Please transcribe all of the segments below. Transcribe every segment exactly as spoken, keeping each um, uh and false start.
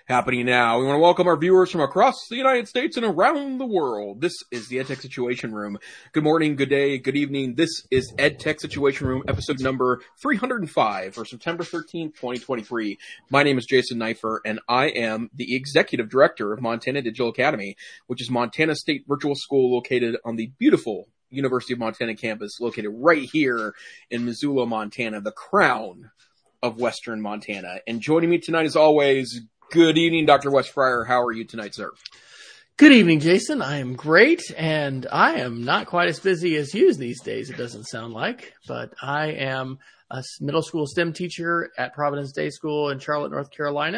happening now. We want to welcome our viewers from across the United States and around the world. This is the EdTech Situation Room. Good morning, good day, good evening. This is EdTech Situation Room, episode number three hundred five for September thirteenth, twenty twenty-three. My name is Jason Neiffer, and I am the Executive Director of Montana Digital Academy, which is Montana State Virtual School located on the beautiful University of Montana campus, located right here in Missoula, Montana, the crown of Western Montana. And joining me tonight, as always, good evening, Doctor Wes Fryer. How are you tonight, sir? Good evening, Jason. I am great, and I am not quite as busy as you these days, it doesn't sound like, but I am a middle school STEM teacher at Providence Day School in Charlotte, North Carolina,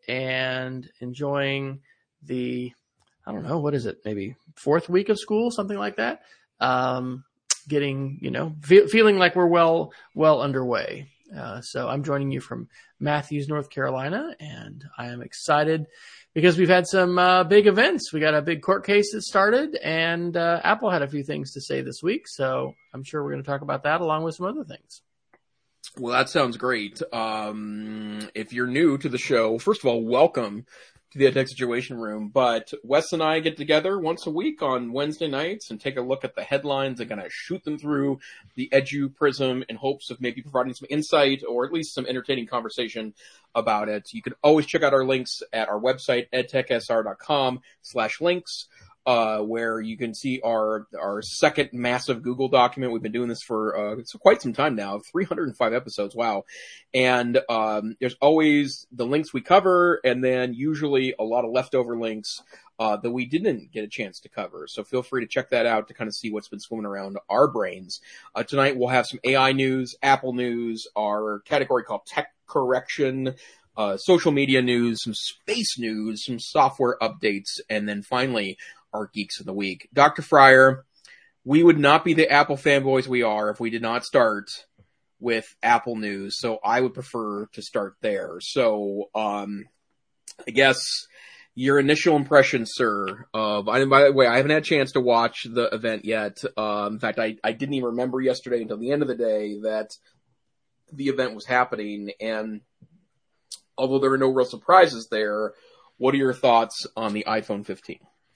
and enjoying the, I don't know, what is it, maybe fourth week of school, something like that. Um, getting, you know, fe- feeling like we're well, well underway. Uh, so I'm joining you from Matthews, North Carolina, and I am excited because we've had some uh, big events. We got a big court case that started, and uh, Apple had a few things to say this week. So I'm sure we're going to talk about that along with some other things. Well, that sounds great. Um, if you're new to the show, first of all, welcome to the EdTech Situation Room. But Wes and I get together once a week on Wednesday nights and take a look at the headlines and kind of shoot them through the Edu prism in hopes of maybe providing some insight or at least some entertaining conversation about it. You can always check out our links at our website, edtechsr.com slash links. Uh, where you can see our our second massive Google document. We've been doing this for uh, quite some time now, three hundred five episodes, wow. And um, there's always the links we cover, and then usually a lot of leftover links uh, that we didn't get a chance to cover. So feel free to check that out to kind of see what's been swimming around our brains. Uh, tonight we'll have some A I news, Apple news, our category called Tech Correction, uh, social media news, some space news, some software updates, and then finally our Geeks of the Week. Doctor Fryer, we would not be the Apple fanboys we are if we did not start with Apple news, so I would prefer to start there. So, um, I guess your initial impression, sir, of, and by the way, I haven't had a chance to watch the event yet. Um, in fact, I, I didn't even remember yesterday until the end of the day that the event was happening, and although there were no real surprises there, what are your thoughts on the iPhone fifteen?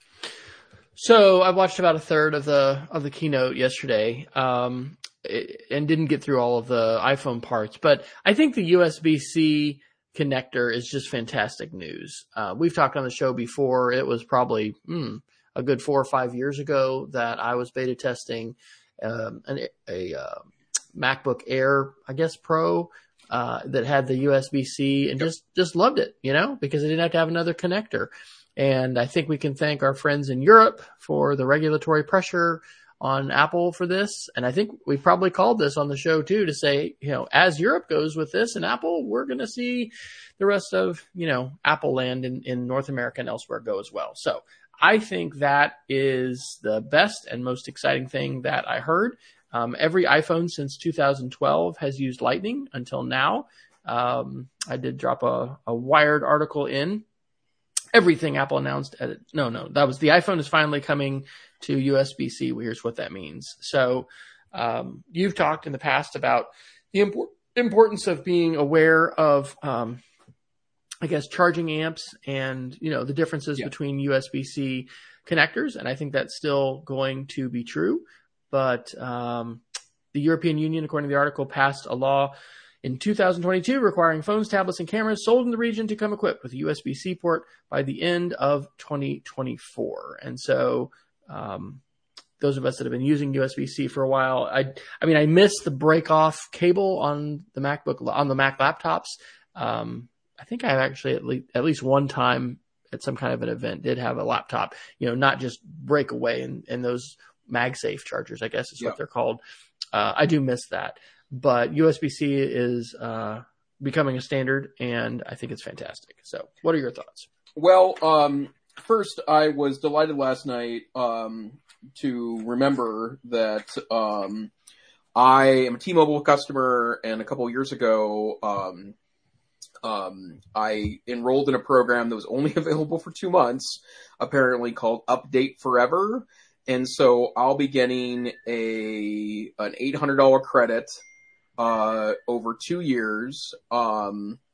So I watched about a third of the of the keynote yesterday, um, and didn't get through all of the iPhone parts. But I think the U S B-C connector is just fantastic news. Uh, we've talked on the show before. It was probably mm, a good four or five years ago that I was beta testing um, an, a uh, MacBook Air, I guess Pro, uh, that had the U S B-C, and just just loved it, you know, because I didn't have to have another connector. And I think we can thank our friends in Europe for the regulatory pressure on Apple for this. And I think we probably called this on the show too to say, you know, as Europe goes with this and Apple, we're going to see the rest of, you know, Apple land in, in North America and elsewhere go as well. So I think that is the best and most exciting thing that I heard. Um, every iPhone since two thousand twelve has used Lightning until now. Um, I did drop a, a Wired article in. Everything Apple announced at it. No, no, that was the iPhone is finally coming to U S B-C. Here's what that means. So um, you've talked in the past about the import, importance of being aware of, um, I guess, charging amps and, you know, the differences yeah. between U S B-C connectors. And I think that's still going to be true. But um, the European Union, according to the article, passed a law in two thousand twenty-two, requiring phones, tablets, and cameras sold in the region to come equipped with a U S B-C port by the end of twenty twenty-four. And so um, those of us that have been using U S B-C for a while, I I mean, I missed the break-off cable on the MacBook, on the Mac laptops. Um, I think I actually at least, at least one time at some kind of an event did have a laptop, you know, not just break away and, and those MagSafe chargers, I guess is yeah. what they're called. Uh, I do miss that. But U S B-C is uh, becoming a standard, and I think it's fantastic. So what are your thoughts? Well, um, first, I was delighted last night um, to remember that um, I am a T-Mobile customer, and a couple of years ago, um, um, I enrolled in a program that was only available for two months, apparently called Update Forever. And so I'll be getting a an eight hundred dollars credit uh, over two years, um,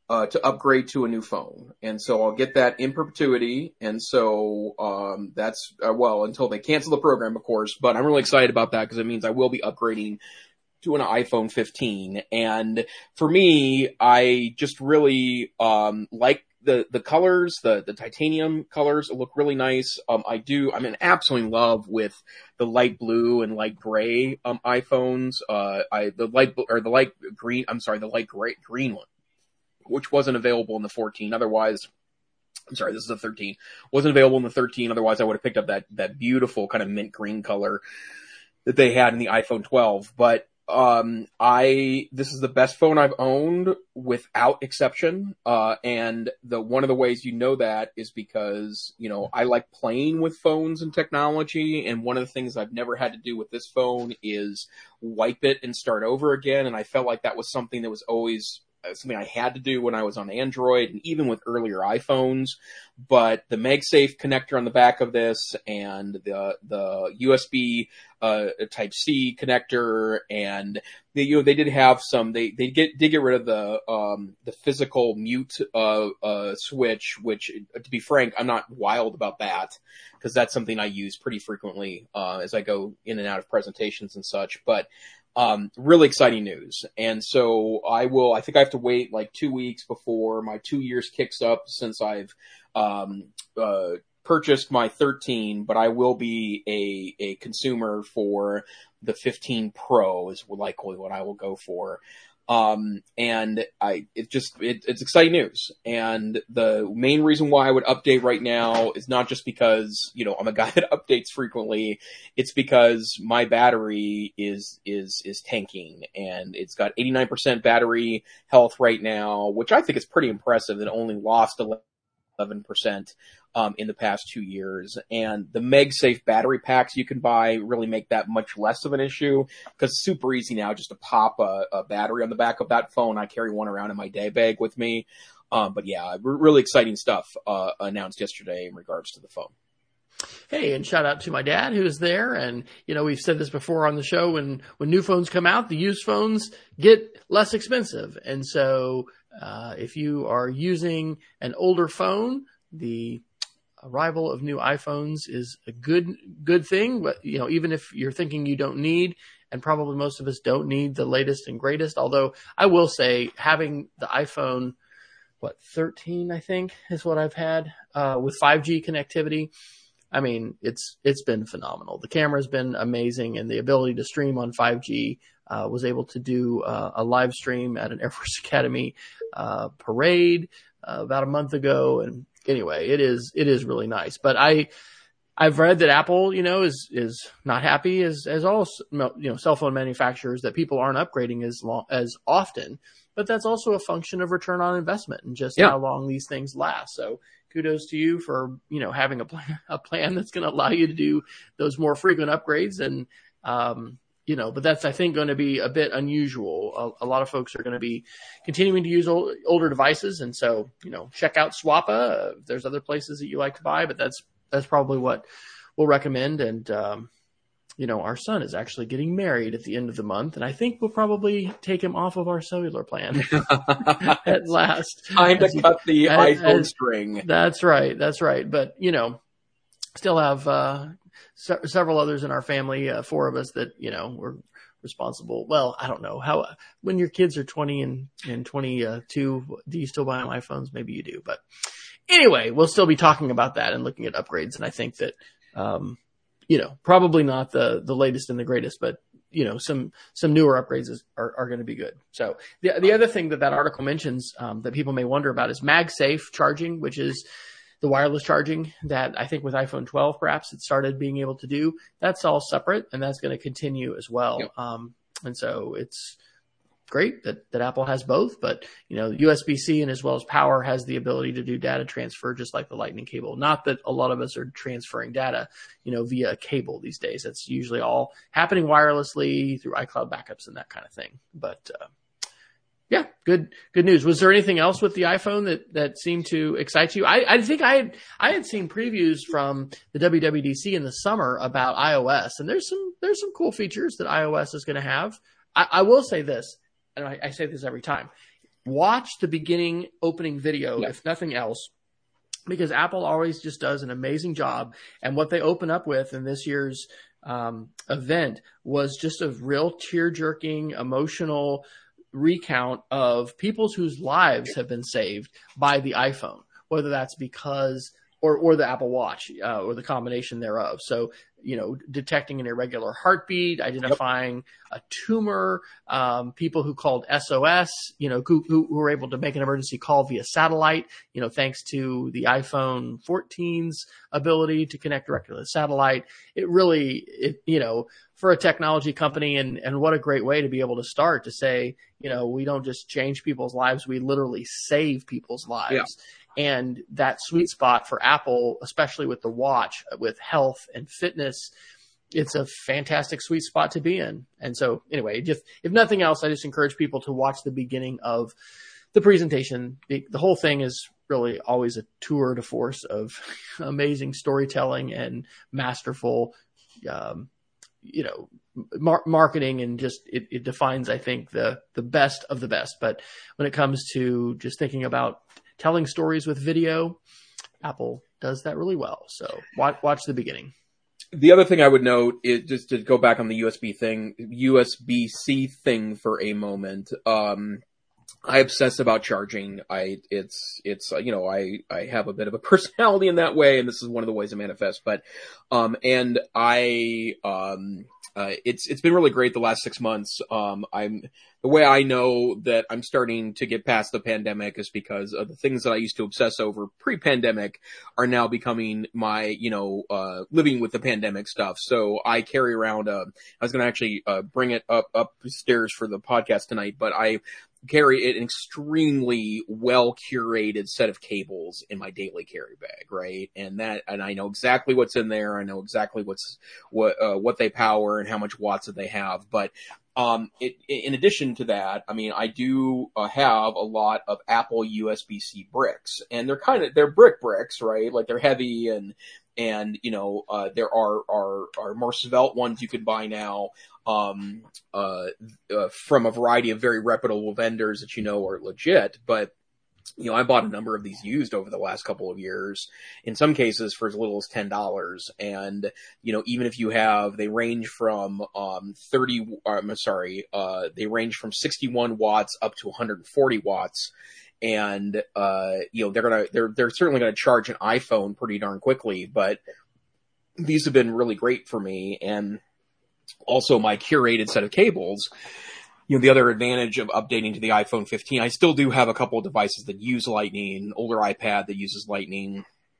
uh, to upgrade to a new phone. And so I'll get that in perpetuity. And so, um, that's, uh, well, until they cancel the program, of course, but I'm really excited about that because it means I will be upgrading to an iPhone fifteen. And for me, I just really, um, like the, the colors, the, the titanium colors look really nice. Um, I do, I'm in absolute love with the light blue and light gray, um, iPhones. Uh, I, the light, or the light green, I'm sorry, the light gray, green one, which wasn't available in the fourteen. Otherwise, I'm sorry, this is a thirteen. Wasn't available in the thirteen. Otherwise, I would have picked up that, that beautiful kind of mint green color that they had in the iPhone twelve. But, um, I, this is the best phone I've owned without exception. Uh, and the, one of the ways you know that is because, you know, I like playing with phones and technology. And one of the things I've never had to do with this phone is wipe it and start over again. And I felt like that was something that was always something I had to do when I was on Android and even with earlier iPhones. But the MagSafe connector on the back of this and the, the U S B, uh, type C connector, and they, you know, they did have some, they, they get, did get rid of the, um, the physical mute, uh, uh, switch, which, to be frank, I'm not wild about that because that's something I use pretty frequently, uh, as I go in and out of presentations and such. But, Um, really exciting news. And so I will, I think I have to wait like two weeks before my two years kicks up since I've, um, uh, purchased my thirteen, but I will be a, a consumer for the fifteen Pro is likely what I will go for. Um, and I, it just, it, it's exciting news. And the main reason why I would update right now is not just because, you know, I'm a guy that updates frequently. It's because my battery is, is, is tanking, and it's got eighty-nine percent battery health right now, which I think is pretty impressive. It only lost eleven percent. Um, in the past two years. And the MagSafe battery packs you can buy really make that much less of an issue because it's super easy now just to pop a, a battery on the back of that phone. I carry one around in my day bag with me. Um, but yeah, r- really exciting stuff, uh, announced yesterday in regards to the phone. Hey, and shout out to my dad who's there. And, you know, we've said this before on the show, when, when new phones come out, the used phones get less expensive. And so, uh, if you are using an older phone, the arrival of new iPhones is a good, good thing. But, you know, even if you're thinking you don't need, and probably most of us don't need the latest and greatest, although I will say having the iPhone, what, thirteen, I think is what I've had, uh, with five G connectivity. I mean, it's, it's been phenomenal. The camera's been amazing, and the ability to stream on five G, uh, was able to do uh, a live stream at an Air Force Academy, uh, parade, uh, about a month ago. And anyway, it is, it is really nice. But I, I've read that Apple, you know, is, is not happy as, as all, you know, cell phone manufacturers, that people aren't upgrading as long, as often, but that's also a function of return on investment and just yeah. how long these things last. So kudos to you for, you know, having a plan, a plan that's going to allow you to do those more frequent upgrades. And, um, you know, but that's, I think, going to be a bit unusual. A, a lot of folks are going to be continuing to use old, older devices. And so, you know, check out Swappa. Uh, there's other places that you like to buy, but that's, that's probably what we'll recommend. And, um, you know, our son is actually getting married at the end of the month, and I think we'll probably take him off of our cellular plan at last. Time to you, cut the as, iPhone as, string. That's right. That's right. But, you know, still have, uh, se- several others in our family, uh, four of us that, you know, we're responsible. Well, I don't know how, when your kids are twenty and, and twenty-two, do you still buy them iPhones? Maybe you do, but anyway, we'll still be talking about that and looking at upgrades. And I think that, um, you know, probably not the, the latest and the greatest, but, you know, some, some newer upgrades is, are, are going to be good. So the, the other thing that that article mentions, um, that people may wonder about is MagSafe charging, which is the wireless charging that I think with iPhone twelve, perhaps it started being able to do. That's all separate, and that's going to continue as well. Yep. Um, and so it's great that, that Apple has both, but, you know, U S B C and as well as power has the ability to do data transfer just like the Lightning cable. Not that a lot of us are transferring data, you know, via a cable these days. That's usually all happening wirelessly through iCloud backups and that kind of thing. But, uh, yeah, good, good news. Was there anything else with the iPhone that, that seemed to excite you? I, I think I had, I had seen previews from the W W D C in the summer about iOS, and there's some, there's some cool features that iOS is going to have. I, I will say this, and I, I say this every time. watch the beginning opening video, Yeah. if nothing else, because Apple always just does an amazing job. And what they open up with in this year's um, event was just a real tear-jerking, emotional recount of people whose lives have been saved by the iPhone, whether that's because or or the Apple Watch uh, or the combination thereof. So, you know, detecting an irregular heartbeat, identifying yep. a tumor, um, people who called S O S, you know, who, who were able to make an emergency call via satellite, you know, thanks to the iPhone fourteen's ability to connect directly to the satellite. It really, it, you know, for a technology company, and, and what a great way to be able to start to say, you know, we don't just change people's lives, we literally save people's lives. Yeah. And that sweet spot for Apple, especially with the watch, with health and fitness, it's a fantastic sweet spot to be in. And so anyway, just if nothing else, I just encourage people to watch the beginning of the presentation. The, the whole thing is really always a tour de force of amazing storytelling and masterful, um, you know, mar- marketing, and just it, it defines, I think, the the best of the best. But when it comes to just thinking about telling stories with video, Apple does that really well. So watch, watch the beginning. The other thing I would note is, just to go back on the U S B thing, U S B C thing for a moment. Um, I obsess about charging. I, it's, it's, uh, you know, I, I have a bit of a personality in that way, and this is one of the ways I manifest, but, um, and I, um, Uh, it's, it's been really great the last six months. Um, I'm, the way I know that I'm starting to get past the pandemic is because of the things that I used to obsess over pre-pandemic are now becoming my, you know, uh, living with the pandemic stuff. So I carry around, uh, I was going to actually, uh, bring it up, upstairs for the podcast tonight, but I carry an extremely well curated set of cables in my daily carry bag, right? And that, and I know exactly what's in there. I know exactly what's, what, uh, what they power and how much watts that they have. But, um, it, in addition to that, I mean, I do uh, have a lot of Apple U S B-C bricks, and they're kind of, they're brick bricks, right? Like they're heavy, and, and, you know, uh, there are, are, are more svelte ones you could buy now, um, uh, uh, from a variety of very reputable vendors that you know are legit. But, you know, I bought a number of these used over the last couple of years, in some cases for as little as ten dollars. And, you know, even if you have, they range from, um, thirty, I'm sorry, uh, they range from sixty-one watts up to one hundred forty watts. And, uh, you know, they're going to, they're, they're certainly going to charge an iPhone pretty darn quickly, but these have been really great for me. And also my curated set of cables. You know, the other advantage of updating to the iPhone fifteen, I still do have a couple of devices that use Lightning, an older iPad that uses Lightning,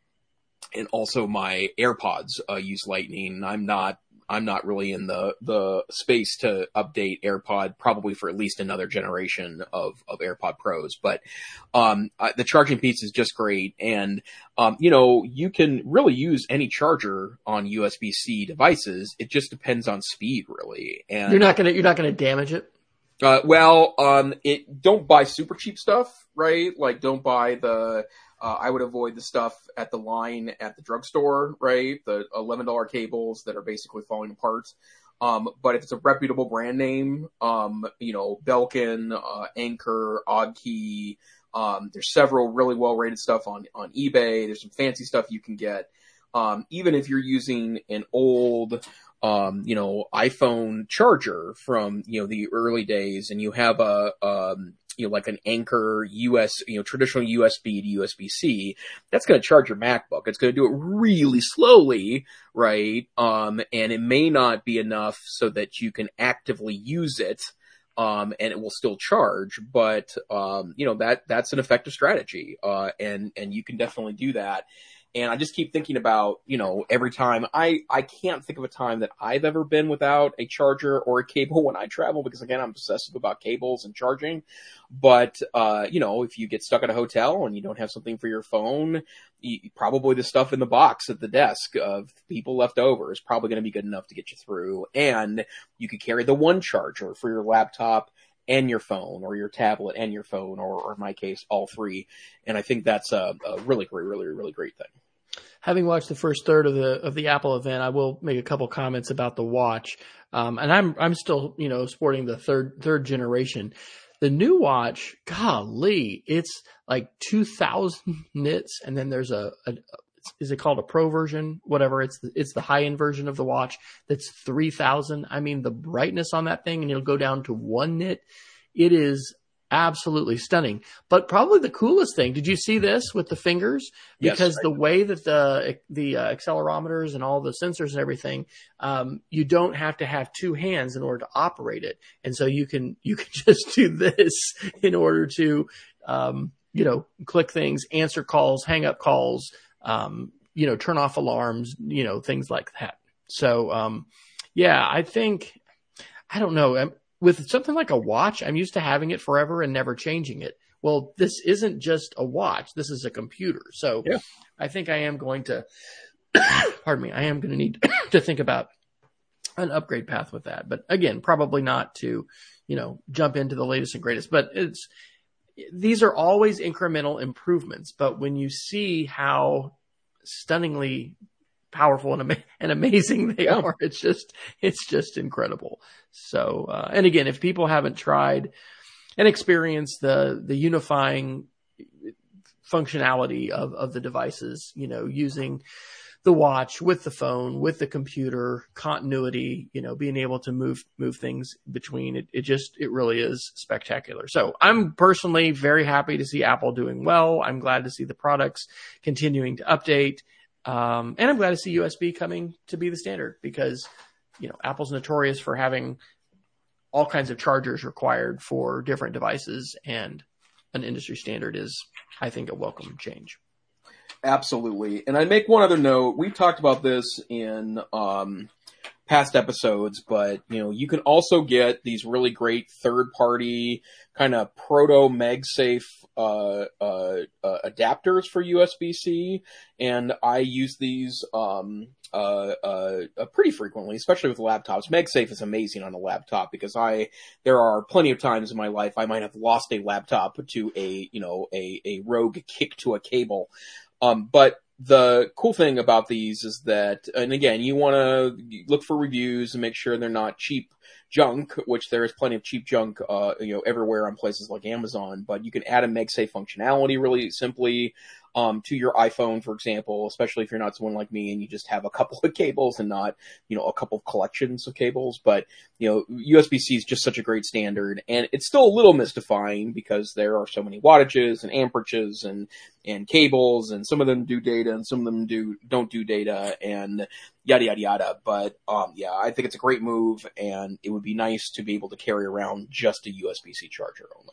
and also my AirPods uh, use Lightning. I'm not, I'm not really in the, the space to update AirPod probably for at least another generation of, of AirPod Pros. But, um, uh, the charging piece is just great. And, um, you know, you can really use any charger on U S B-C devices. It just depends on speed, really. And you're not going to, you're not going to damage it. Uh, well, um, it, don't buy super cheap stuff, right? Like, don't buy the, uh, I would avoid the stuff at the line at the drugstore, right? The eleven dollars cables that are basically falling apart. Um, but if it's a reputable brand name, um, you know, Belkin, uh, Anker, Oddkey, um, there's several really well rated stuff on, on eBay. There's some fancy stuff you can get. Um, even if you're using an old, um, you know, iPhone charger from, you know, the early days, and you have a, um, you know, like an Anker U S, you know, traditional U S B to U S B-C, that's going to charge your MacBook. It's going to do it really slowly, right? Um, and it may not be enough so that you can actively use it, um, and it will still charge, but, um, you know, that, that's an effective strategy, uh, and, and you can definitely do that. And I just keep thinking about, you know, every time I, I can't think of a time that I've ever been without a charger or a cable when I travel, because again, I'm obsessive about cables and charging. But, uh, you know, if you get stuck at a hotel and you don't have something for your phone, you, probably the stuff in the box at the desk of people left over is probably going to be good enough to get you through. And you could carry the one charger for your laptop and your phone, or your tablet and your phone, or, or in my case, all three. And I think that's a, a really great, really, really great thing. Having watched the first third of the of the Apple event, I will make a couple comments about the watch. Um, and I'm I'm still, you know, sporting the third third generation. The new watch, golly, it's like two thousand nits, and then there's a, a is it called a pro version? Whatever, it's the, it's the high end version of the watch that's three thousand. I mean, the brightness on that thing, and it'll go down to one nit. It is absolutely stunning. But probably the coolest thing, did you see this with the fingers? Because Yes, the way that the the uh, accelerometers and all the sensors and everything, um, you don't have to have two hands in order to operate it. And so you can you can just do this in order to um, you know, click things, answer calls, hang up calls, um, you know, turn off alarms, you know, things like that. So um, yeah, I think I don't know. I'm, With something like a watch, I'm used to having it forever and never changing it. Well, this isn't just a watch. This is a computer. So yeah. I think I am going to, pardon me, I am going to need to think about an upgrade path with that. But again, probably not to, you know, jump into the latest and greatest. But it's, these are always incremental improvements. But when you see how stunningly powerful and, ama- and amazing they Yeah. are, it's just, it's just incredible. So, uh, and again, if people haven't tried and experienced the, the unifying functionality of, of the devices, you know, using the watch with the phone, with the computer, continuity, you know, being able to move, move things between it, it just, it really is spectacular. So I'm personally very happy to see Apple doing well. I'm glad to see the products continuing to update. Um, and I'm glad to see U S B coming to be the standard because, you know, Apple's notorious for having all kinds of chargers required for different devices, and an industry standard is, I think, a welcome change. Absolutely. And I make one other note. We've talked about this in um, past episodes, but you know, you can also get these really great third-party kind of proto MagSafe uh, uh, uh, adapters for U S B C, and I use these um, uh, uh, uh, pretty frequently, especially with laptops. MagSafe is amazing on a laptop because I there are plenty of times in my life I might have lost a laptop to a you know a a rogue kick to a cable. Um, but the cool thing about these is that, and again, you want to look for reviews and make sure they're not cheap junk, which there is plenty of cheap junk, uh, you know, everywhere on places like Amazon, but you can add a MagSafe functionality really simply, um, to your iPhone, for example, especially if you're not someone like me and you just have a couple of cables and not, you know, a couple of collections of cables. But, you know, U S B C is just such a great standard, and it's still a little mystifying because there are so many wattages and amperages and, and cables, and some of them do data and some of them do, don't do data, and yada, yada, yada. But, um, yeah, I think it's a great move, and it would be nice to be able to carry around just a U S B C charger only.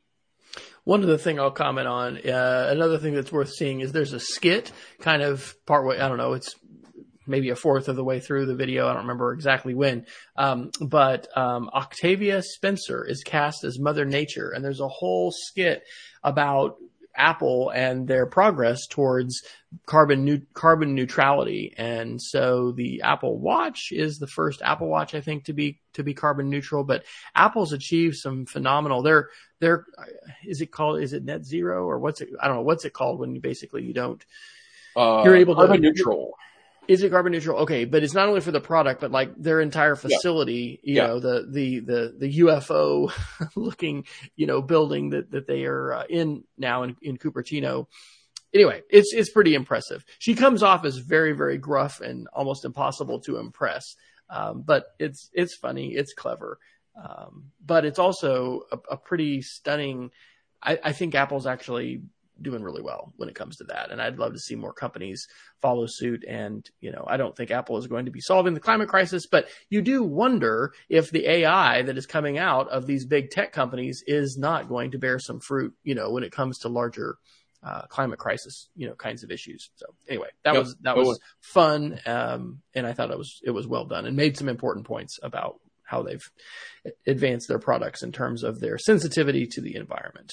One other thing I'll comment on, uh, another thing that's worth seeing is there's a skit kind of partway, I don't know, it's maybe a fourth of the way through the video. I don't remember exactly when. Um, but um, Octavia Spencer is cast as Mother Nature, and there's a whole skit about Apple and their progress towards carbon new, carbon neutrality. And so the Apple Watch is the first Apple Watch, I think, to be to be carbon neutral. But Apple's achieved some phenomenal. They're they're is it called is it net zero or what's it? I don't know what's it called when you basically you don't Uh, you're able to carbon neutral. Is it carbon neutral? Okay, but it's not only for the product, but like their entire facility, yeah. you Yeah. know, the, the, the, the U F O looking, you know, building that, that they are uh, in now in, in Cupertino. Anyway, it's, it's pretty impressive. She comes off as very, very gruff and almost impossible to impress. Um, but it's, it's funny. It's clever. Um, but it's also a, a pretty stunning, I, I think Apple's actually doing really well when it comes to that. And I'd love to see more companies follow suit. And, you know, I don't think Apple is going to be solving the climate crisis, but you do wonder if the A I that is coming out of these big tech companies is not going to bear some fruit, you know, when it comes to larger uh, climate crisis, you know, kinds of issues. So anyway, that Yep. was, that was fun. Um, and I thought it was, it was well done and made some important points about how they've advanced their products in terms of their sensitivity to the environment.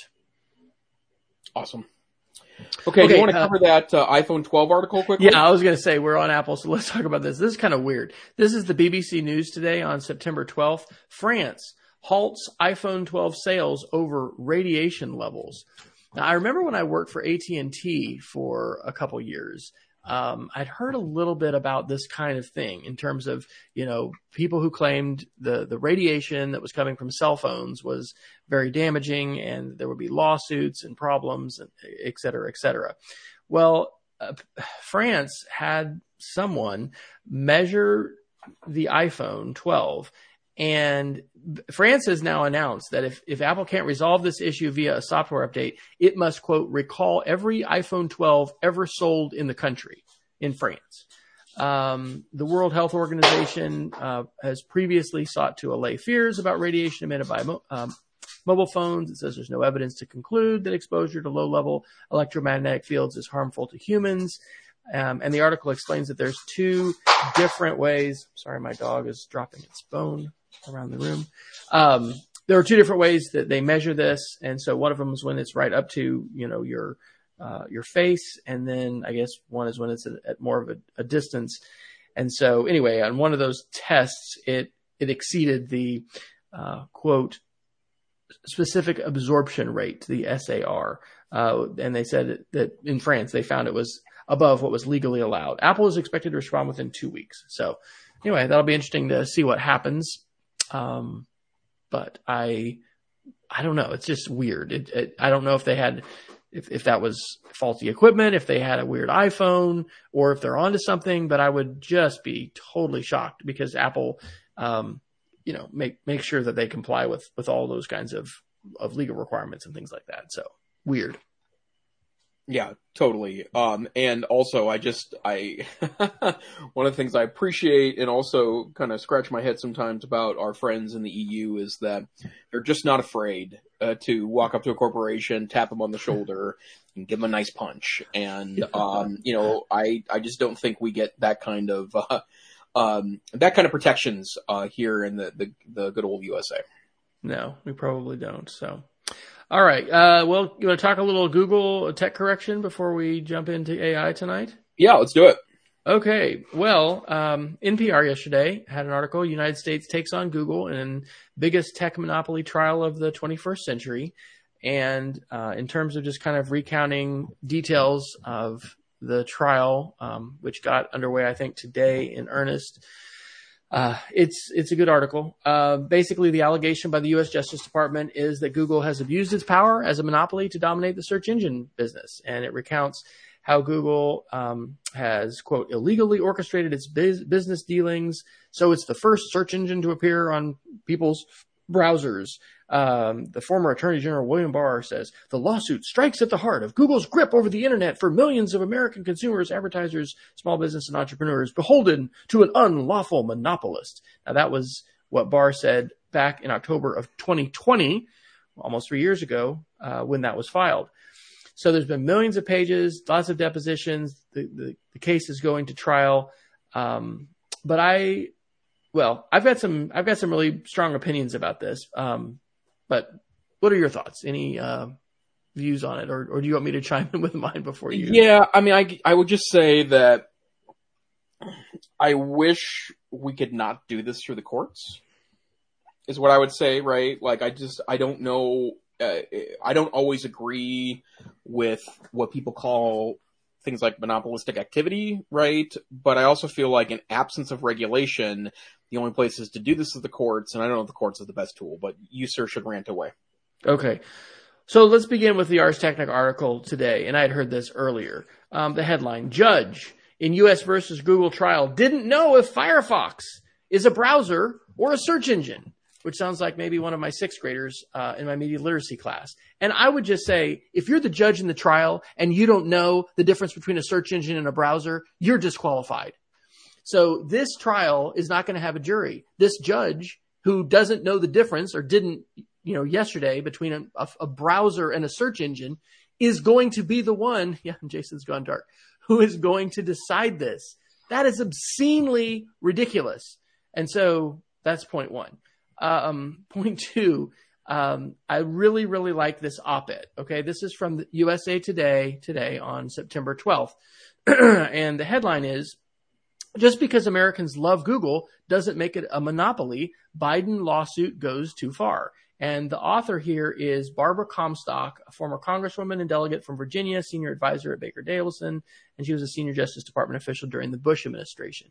Awesome. Okay, Okay, do you want to uh, cover that uh, iPhone twelve article quickly? Yeah, I was going to say we're on Apple, so let's talk about this. This is kind of weird. This is the B B C News today on September twelfth. France halts iPhone twelve sales over radiation levels. Now, I remember when I worked for A T and T for a couple years, um, I'd heard a little bit about this kind of thing in terms of, you know, people who claimed the, the radiation that was coming from cell phones was very damaging and there would be lawsuits and problems, et cetera, et cetera. Well, uh, France had someone measure the iPhone twelve, and France has now announced that if, if Apple can't resolve this issue via a software update, it must, quote, recall every iPhone twelve ever sold in the country, in France. Um, the World Health Organization uh, has previously sought to allay fears about radiation emitted by mo- um, mobile phones. It says there's no evidence to conclude that exposure to low-level electromagnetic fields is harmful to humans. Um, and the article explains that there's two different ways. Sorry, my dog is dropping its bone around the room. Um, there are two different ways that they measure this. And so one of them is when it's right up to, you know, your, uh, your face. And then I guess one is when it's at, at more of a, a distance. And so anyway, on one of those tests, it, it exceeded the, uh, quote, specific absorption rate, the S A R. Uh, and they said that in France, they found it was above what was legally allowed. Apple is expected to respond within two weeks. So anyway, that'll be interesting to see what happens. Um, but I, I don't know. It's just weird. It, it, I don't know if they had, if, if that was faulty equipment, if they had a weird iPhone, or if they're onto something, but I would just be totally shocked because Apple, um, you know, make, make sure that they comply with, with all those kinds of, of legal requirements and things like that. So weird. Yeah, totally. Um, and also I just, I, one of the things I appreciate and also kind of scratch my head sometimes about our friends in the E U is that they're just not afraid uh, to walk up to a corporation, tap them on the shoulder and give them a nice punch. And, um, you know, I, I just don't think we get that kind of, uh, um, that kind of protections, uh, here in the, the, the good old U S A. No, we probably don't. So. All right. Uh, well, you want to talk a little Google tech correction before we jump into A I tonight? Yeah, let's do it. Okay. Well, um, N P R yesterday had an article, United States takes on Google in biggest tech monopoly trial of the twenty-first century. And uh, in terms of just kind of recounting details of the trial, um, which got underway, I think, today in earnest, Uh, it's, it's a good article. Uh, basically the allegation by the U S Justice Department is that Google has abused its power as a monopoly to dominate the search engine business. And it recounts how Google, um, has, quote, illegally orchestrated its biz- business dealings. So it's the first search engine to appear on people's browsers. Um, the former Attorney General William Barr says the lawsuit strikes at the heart of Google's grip over the internet for millions of American consumers, advertisers, small business, and entrepreneurs beholden to an unlawful monopolist. Now, that was what Barr said back in October of twenty twenty, almost three years ago, uh, when that was filed. So there's been millions of pages, lots of depositions. The, the, the case is going to trial. Um, but I, well, I've got some, I've got some really strong opinions about this. Um, But what are your thoughts? Any uh, views on it? Or, or do you want me to chime in with mine before you? Yeah, I mean, I, I would just say that I wish we could not do this through the courts, is what I would say, right? Like, I just, I don't know, uh, I don't always agree with what people call things like monopolistic activity, right? But I also feel like in absence of regulation, the only places to do this is the courts, and I don't know if the courts is the best tool, but you, sir, should rant away. Okay. So let's begin with the Ars Technica article today, and I had heard this earlier. Um, the headline, Judge in U S versus Google trial didn't know if Firefox is a browser or a search engine, which sounds like maybe one of my sixth graders uh, in my media literacy class. And I would just say, if you're the judge in the trial and you don't know the difference between a search engine and a browser, you're disqualified. So this trial is not going to have a jury. This judge who doesn't know the difference or didn't, you know, yesterday between a, a, a browser and a search engine is going to be the one. Yeah, Jason's gone dark. Who is going to decide this? That is obscenely ridiculous. And so that's point one. Um, point two, um, I really, really like this op-ed. Okay. This is from the U S A Today today on September twelfth. And the headline is, just because Americans love Google doesn't make it a monopoly. Biden lawsuit goes too far. And the author here is Barbara Comstock, a former congresswoman and delegate from Virginia, senior advisor at Baker Davison, and she was a senior Justice Department official during the Bush administration.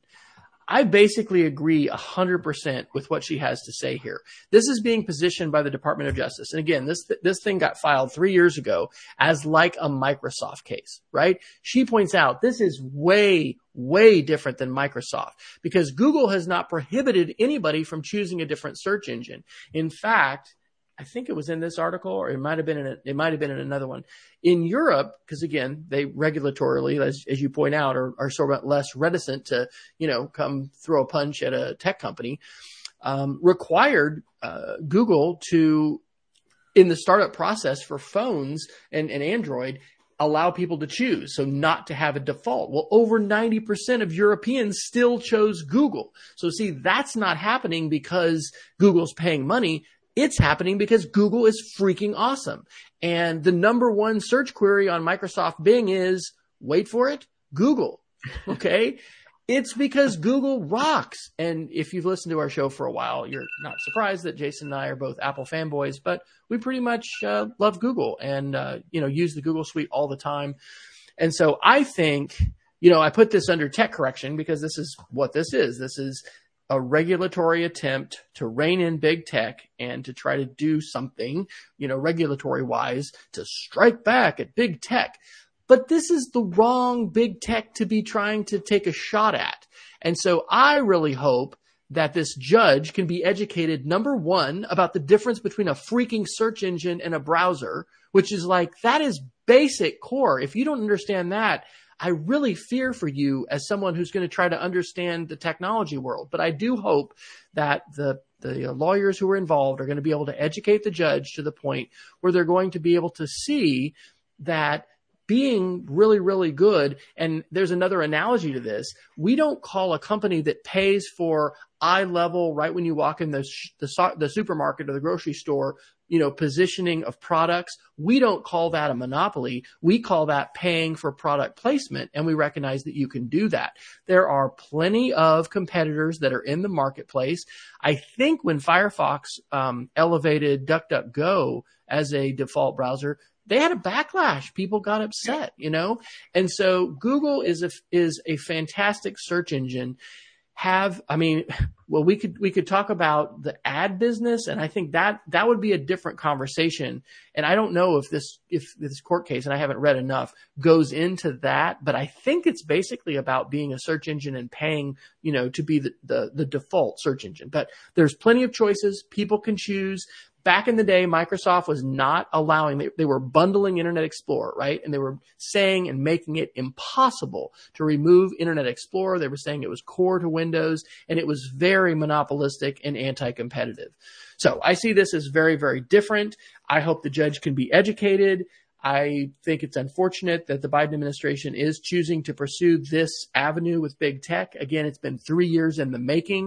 I basically agree one hundred percent with what she has to say here. This is being positioned by the Department of Justice. And again, this this thing got filed three years ago as like a Microsoft case, right? She points out this is way, way different than Microsoft because Google has not prohibited anybody from choosing a different search engine. In fact, I think it was in this article, or it might have been in a, it might have been in another one. In Europe, because again, they regulatorily, as, as you point out, are, are sort of less reticent to, you know, come throw a punch at a tech company, um, required uh, Google to, in the startup process for phones and, and Android, allow people to choose, so not to have a default. Well, over ninety percent of Europeans still chose Google. So see, that's not happening because Google's paying money. It's happening because Google is freaking awesome. And the number one search query on Microsoft Bing is, wait for it, Google. Okay? It's because Google rocks. And if you've listened to our show for a while, you're not surprised that Jason and I are both Apple fanboys, but we pretty much uh, love Google and, uh, you know, use the Google suite all the time. And so I think, you know, I put this under tech correction because this is what this is. This is a regulatory attempt to rein in big tech and to try to do something, you know, regulatory wise to strike back at big tech. But this is the wrong big tech to be trying to take a shot at. And so I really hope that this judge can be educated, number one, about the difference between a freaking search engine and a browser, which is like, that is basic core. If you don't understand that, I really fear for you as someone who's going to try to understand the technology world. But I do hope that the the lawyers who are involved are going to be able to educate the judge to the point where they're going to be able to see that being really, really good. And there's another analogy to this. We don't call a company that pays for eye level right when you walk in the, the, the supermarket or the grocery store, you know, positioning of products. We don't call that a monopoly. We call that paying for product placement. And we recognize that you can do that. There are plenty of competitors that are in the marketplace. I think when Firefox um, elevated DuckDuckGo as a default browser, they had a backlash. People got upset, you know? And so Google is a, is a fantastic search engine. Have, I mean, well, we could, we could talk about the ad business, and I think that, that would be a different conversation. And I don't know if this, if this court case, and I haven't read enough, goes into that, but I think it's basically about being a search engine and paying, you know, to be the, the, the default search engine. But there's plenty of choices. People can choose. Back in the day, Microsoft was not allowing, they, they were bundling Internet Explorer, right? And they were saying and making it impossible to remove Internet Explorer. They were saying it was core to Windows, and it was very monopolistic and anti-competitive. So I see this as very, very different. I hope the judge can be educated. I think it's unfortunate that the Biden administration is choosing to pursue this avenue with big tech. Again, it's been three years in the making.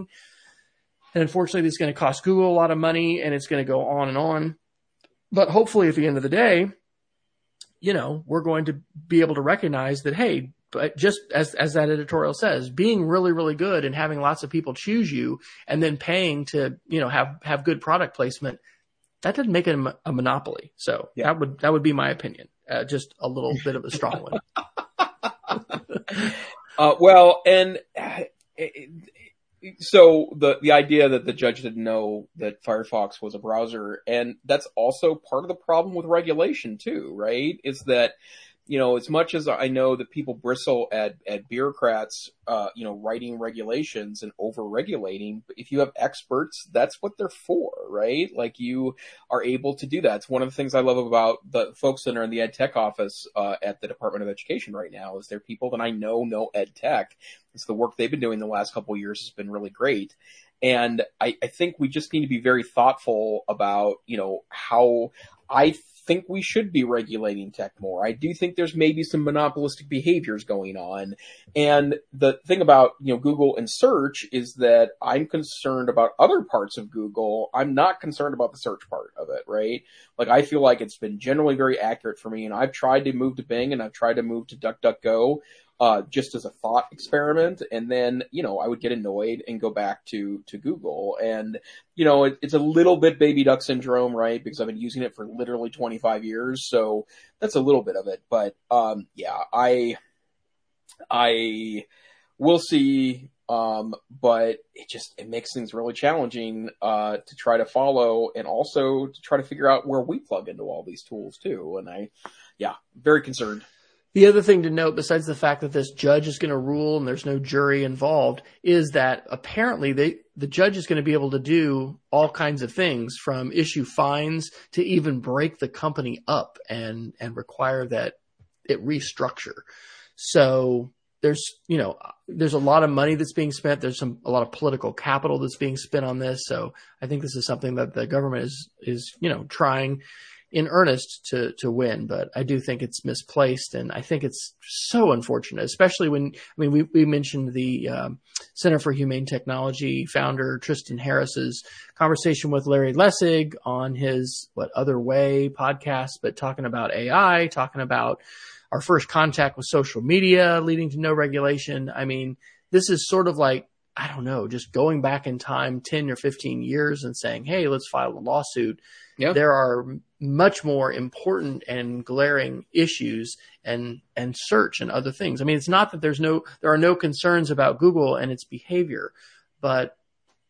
And unfortunately, this is going to cost Google a lot of money, and it's going to go on and on. But hopefully, at the end of the day, you know, we're going to be able to recognize that, hey, but just as, as that editorial says, being really, really good and having lots of people choose you and then paying to, you know, have, have good product placement, that doesn't make it a, a monopoly. So yeah. that would, that would be my opinion. Uh, just a little bit of a strong one. uh, well, and it, it, so the, the idea that the judge didn't know that Firefox was a browser, and that's also part of the problem with regulation too, right? Is that, you know, as much as I know that people bristle at, at bureaucrats, uh, you know, writing regulations and over-regulating, if you have experts, that's what they're for, right? Like, you are able to do that. It's one of the things I love about the folks that are in the ed tech office uh, at the Department of Education right now, is they're people that I know know ed tech. It's the work they've been doing the last couple of years has been really great. And I, I think we just need to be very thoughtful about, you know, how I think we should be regulating tech more. I do think there's maybe some monopolistic behaviors going on. And the thing about, you know, Google and search is that I'm concerned about other parts of Google. I'm not concerned about the search part of it, right? Like, I feel like it's been generally very accurate for me, and I've tried to move to Bing and I've tried to move to DuckDuckGo. uh, just as a thought experiment. And then, you know, I would get annoyed and go back to, to Google. And, you know, it, it's a little bit baby duck syndrome, right? Because I've been using it for literally twenty-five years. So that's a little bit of it. But, um, yeah, I, I will see. Um, but it just, it makes things really challenging, uh, to try to follow and also to try to figure out where we plug into all these tools too. And I, yeah, very concerned. The other thing to note, besides the fact that this judge is going to rule and there's no jury involved, is that apparently they, the judge is going to be able to do all kinds of things, from issue fines to even break the company up and, and require that it restructure. So there's, you know, there's a lot of money that's being spent. There's some, a lot of political capital that's being spent on this. So I think this is something that the government is, is, you know, trying in earnest to, to win, but I do think it's misplaced. And I think it's so unfortunate, especially when, I mean, we, we mentioned the um, Center for Humane Technology founder, Tristan Harris's conversation with Larry Lessig on his, what, Other Way podcast, but talking about A I, talking about our first contact with social media leading to no regulation. I mean, this is sort of like, I don't know, just going back in time ten or fifteen years and saying, hey, let's file a lawsuit. Yeah. There are much more important and glaring issues and, and search and other things. I mean, it's not that there's no, there are no concerns about Google and its behavior, but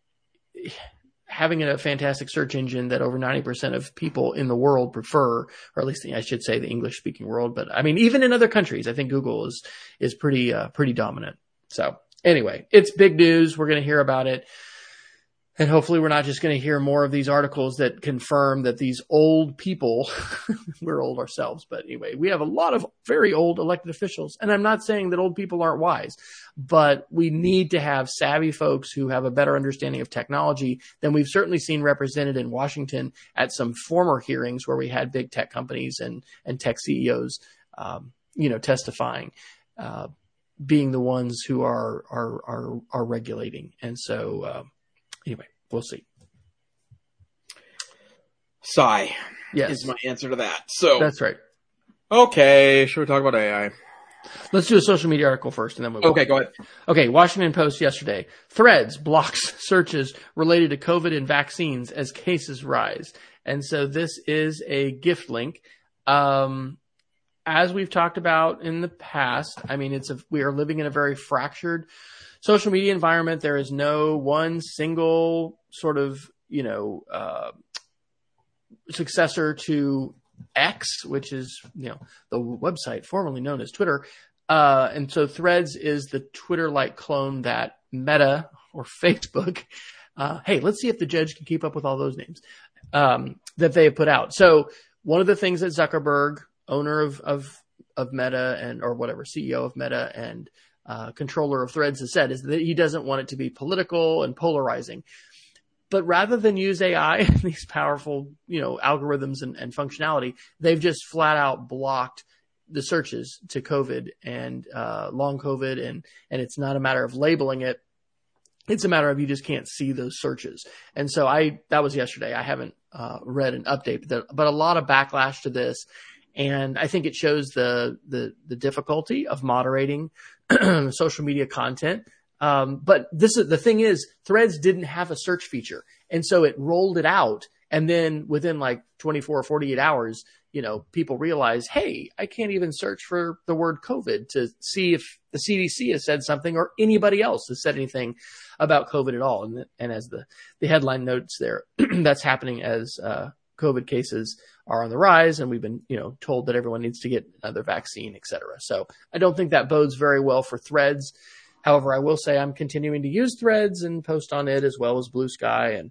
having a fantastic search engine that over ninety percent of people in the world prefer, or at least I should say the English speaking world. But I mean, even in other countries, I think Google is, is pretty, uh, pretty dominant. So anyway, it's big news. We're going to hear about it. And hopefully we're not just going to hear more of these articles that confirm that these old people, we're old ourselves, but anyway, we have a lot of very old elected officials. And I'm not saying that old people aren't wise, but we need to have savvy folks who have a better understanding of technology than we've certainly seen represented in Washington at some former hearings where we had big tech companies and, and tech C E Os, um, you know, testifying, uh, being the ones who are, are, are, are regulating. And so, uh, anyway, we'll see. Sigh. Yes. Is my answer to that. So that's right. Okay. Should we talk about A I? Let's do a social media article first and then we'll Okay, go ahead. Okay. Washington Post yesterday. Threads blocks searches related to COVID and vaccines as cases rise. And so this is a gift link. Um, as we've talked about in the past, I mean, it's a, we are living in a very fractured social media environment. There is no one single sort of, you know, uh, successor to X, which is, you know, the website formerly known as Twitter. Uh, and so Threads is the Twitter-like clone that Meta or Facebook, uh, hey, let's see if the judge can keep up with all those names, um, that they have put out. So one of the things that Zuckerberg, owner of, of, of Meta and, or whatever, C E O of Meta and, Uh, controller of Threads has said is that he doesn't want it to be political and polarizing. But rather than use A I, these powerful, you know, algorithms and, and functionality, they've just flat out blocked the searches to COVID and uh, long COVID. And, and it's not a matter of labeling it. It's a matter of you just can't see those searches. And so I, that was yesterday. I haven't uh, read an update, but, but a lot of backlash to this. And I think it shows the, the, the difficulty of moderating social media content. Um, but this is, the thing is, Threads didn't have a search feature. And so it rolled it out. And then within like twenty-four or forty-eight hours, you know, people realize, hey, I can't even search for the word COVID to see if the C D C has said something or anybody else has said anything about COVID at all. And, and as the, the headline notes there, that's happening as, uh, COVID cases are on the rise, and we've been, you know, told that everyone needs to get another vaccine, et cetera. So I don't think that bodes very well for Threads. However, I will say I'm continuing to use Threads and post on it as well as Blue Sky and,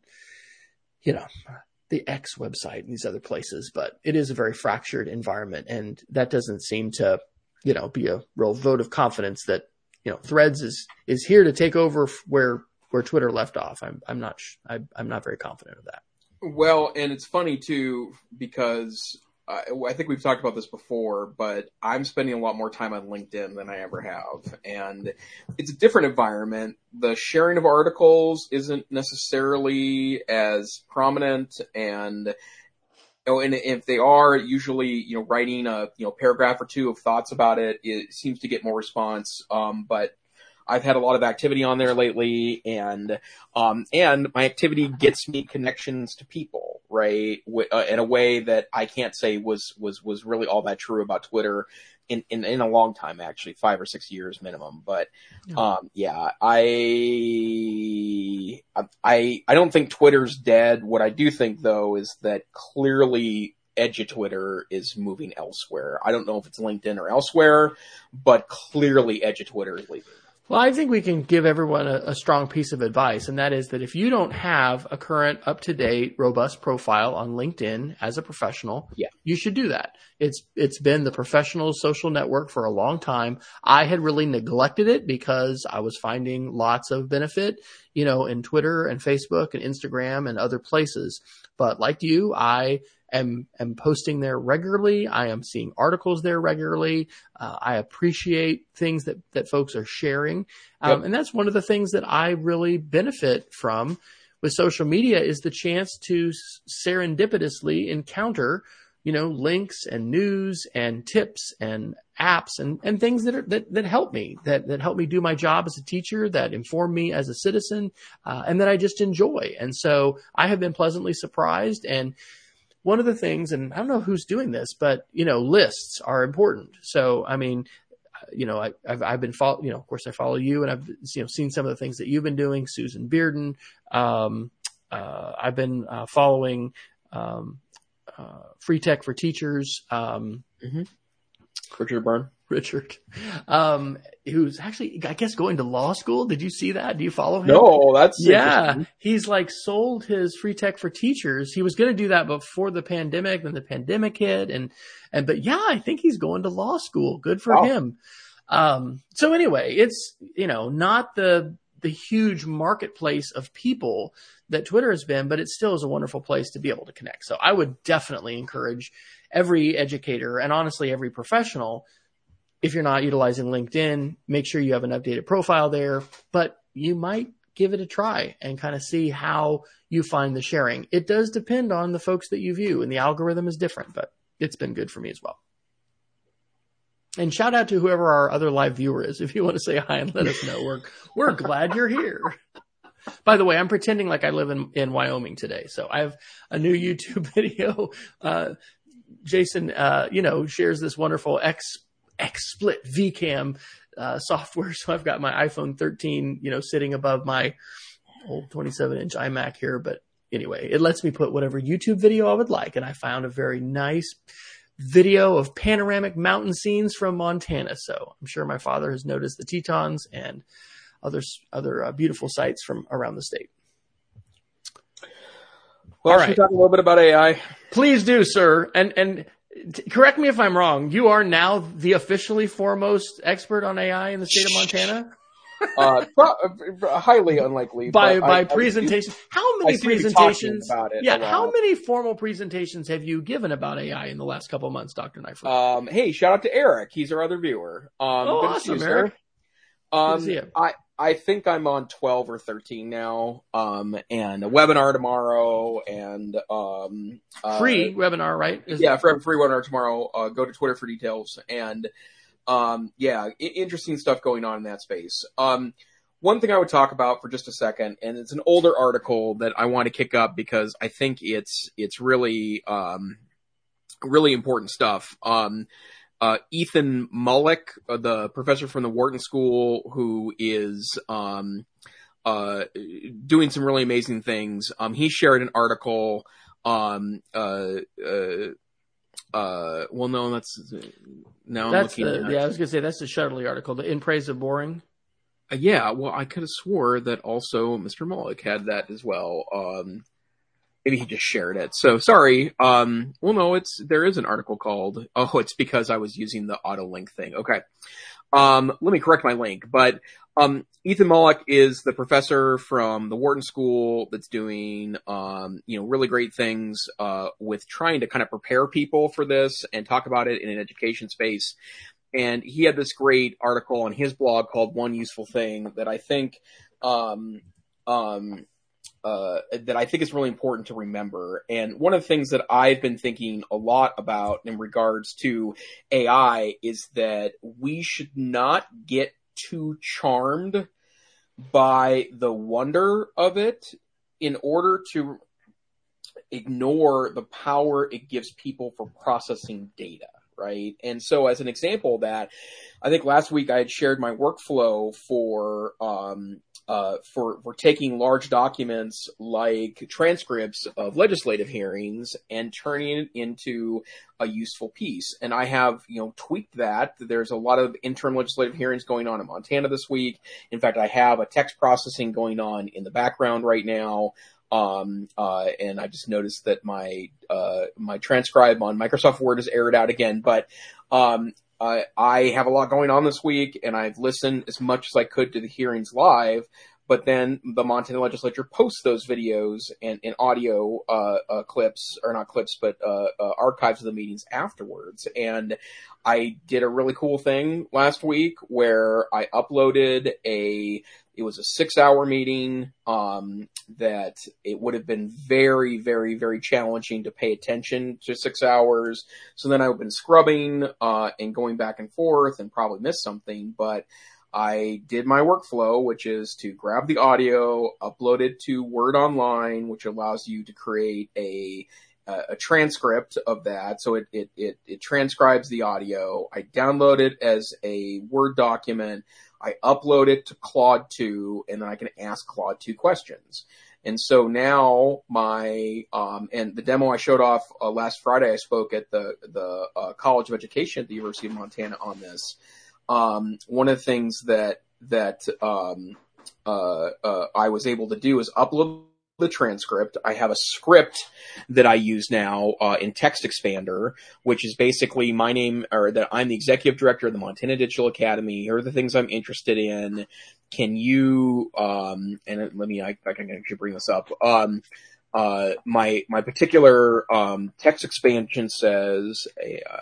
you know, the X website and these other places. But it is a very fractured environment, and that doesn't seem to, you know, be a real vote of confidence that, you know, Threads is is here to take over where where Twitter left off. I'm I'm not I, I'm not very confident of that. Well, and it's funny too, because uh, I think we've talked about this before, but I'm spending a lot more time on LinkedIn than I ever have. And it's a different environment. The sharing of articles isn't necessarily as prominent, and Oh, and if they are usually, you know, writing a, you know, paragraph or two of thoughts about it, it seems to get more response. Um, but I've had a lot of activity on there lately, and, um, and my activity gets me connections to people, right? W- uh, in a way that I can't say was, was, was really all that true about Twitter in, in, in a long time, actually, five or six years minimum. But, um, yeah, I, I, I don't think Twitter's dead. What I do think, though, is that clearly edge of Twitter is moving elsewhere. I don't know if it's LinkedIn or elsewhere, but clearly edge of Twitter is leaving. Well, I think we can give everyone a, a strong piece of advice, and that is that if you don't have a current, up-to-date, robust profile on LinkedIn as a professional, yeah. you should do that. It's it's been the professional social network for a long time. I had really neglected it because I was finding lots of benefit, you know, in Twitter and Facebook and Instagram and other places. But like you, I am am posting there regularly. I am seeing articles there regularly. Uh, I appreciate things that, that folks are sharing. Um, Yep. And that's one of the things that I really benefit from with social media is the chance to serendipitously encounter, you know, links and news and tips and apps and, and things that are, that, that help me, that, that help me do my job as a teacher, that inform me as a citizen, uh, and that I just enjoy. And so I have been pleasantly surprised. And one of the things, and I don't know who's doing this, but, you know, lists are important. So, I mean, you know, I, I've, I've been follow, you know, of course I follow you, and I've, you know, seen some of the things that you've been doing, Susan Bearden. Um, uh, I've been uh, following um, uh, Free Tech for Teachers. Um, mm-hmm. Richard Byrne. Richard, um, who's actually, I guess, going to law school. Did you see that? Do you follow him? No, that's yeah. He's like sold his Free Tech for Teachers. He was going to do that before the pandemic, then the pandemic hit, and and but yeah, I think he's going to law school. Good for wow. him. Um, so anyway, it's you know not the the huge marketplace of people that Twitter has been, but it still is a wonderful place to be able to connect. So I would definitely encourage every educator and honestly every professional. If you're not utilizing LinkedIn, make sure you have an updated profile there, but you might give it a try and kind of see how you find the sharing. It does depend on the folks that you view, and the algorithm is different, but it's been good for me as well. And shout out to whoever our other live viewer is. If you want to say hi and let us know, we're, we're glad you're here. By the way, I'm pretending like I live in, in Wyoming today. So I have a new YouTube video. Uh, Jason, uh, you know, shares this wonderful X XSplit VCam uh, software. So I've got my iPhone thirteen, you know, sitting above my old twenty-seven inch iMac here. But anyway, it lets me put whatever YouTube video I would like. And I found a very nice video of panoramic mountain scenes from Montana. So I'm sure my father has noticed the Tetons and other, other uh, beautiful sights from around the state. Well, all should right. we talk a little bit about A I? Please do, sir. And, and, correct me if I'm wrong. You are now the officially foremost expert on A I in the state of Montana? uh, pro- highly unlikely. By by I, presentation. I, how many I presentations? About it yeah, how many formal presentations have you given about A I in the last couple of months, Doctor Neifert? Um, hey, shout out to Eric. He's our other viewer. Um, oh, good awesome, to see you, Eric. Sir. Um, good to see you. I I think I'm on twelve or thirteen now. Um, and a webinar tomorrow, and um, free uh, webinar, right? Is yeah, for free webinar tomorrow. Uh, go to Twitter for details. And um, yeah, I- interesting stuff going on in that space. Um. One thing I would talk about for just a second, and it's an older article that I want to kick up because I think it's it's really um, really important stuff. Um, uh, Ethan Mullick, uh, the professor from the Wharton School, who is um, uh, doing some really amazing things. Um, he shared an article. Um, uh, uh, uh, well, no, that's now that's I'm looking. the at, yeah. I was gonna say that's the Shutterly article, the In Praise of Boring. Uh, yeah, well, I could have swore that also Mister Mullick had that as well. Um, maybe he just shared it. So sorry. Um, well, no, it's there is an article called. Oh, it's because I was using the auto link thing. Okay. Um, let me correct my link. But um, Ethan Mullick is the professor from the Wharton School that's doing um, you know really great things uh, with trying to kind of prepare people for this and talk about it in an education space. And he had this great article on his blog called One Useful Thing that I think um, um, uh, that I think is really important to remember. And one of the things that I've been thinking a lot about in regards to A I is that we should not get too charmed by the wonder of it in order to ignore the power it gives people for processing data, right? And so as an example of that, I think last week I had shared my workflow for um, uh, for for taking large documents like transcripts of legislative hearings and turning it into a useful piece. And I have, you know, tweaked that. There's a lot of interim legislative hearings going on in Montana this week. In fact, I have a text processing going on in the background right now. Um, uh, and I just noticed that my, uh, my transcribe on Microsoft Word is errored out again, but, um, I, I have a lot going on this week and I've listened as much as I could to the hearings live, but then the Montana legislature posts those videos and, and audio, uh, uh, clips, or not clips, but, uh, uh, archives of the meetings afterwards. And I did a really cool thing last week where I uploaded a, it was a six hour meeting, um, that it would have been very, very, very challenging to pay attention to six hours. So then I've been scrubbing, uh, and going back and forth and probably missed something, but I did my workflow, which is to grab the audio, upload it to Word Online, which allows you to create a, a transcript of that. So it, it, it, it transcribes the audio. I download it as a Word document. I upload it to Claude two, and then I can ask Claude two questions. And so now my, um, and the demo I showed off uh, last Friday, I spoke at the, the uh, College of Education at the University of Montana on this. Um, one of the things that, that, um, uh, uh, I was able to do is upload the transcript. I have a script that I use now, uh, in TextExpander, which is basically my name, or that I'm the executive director of the Montana Digital Academy. Here are the things I'm interested in. Can you, um, and let me, I, I can actually bring this up. Um, uh, my, my particular, um, text expansion says, uh,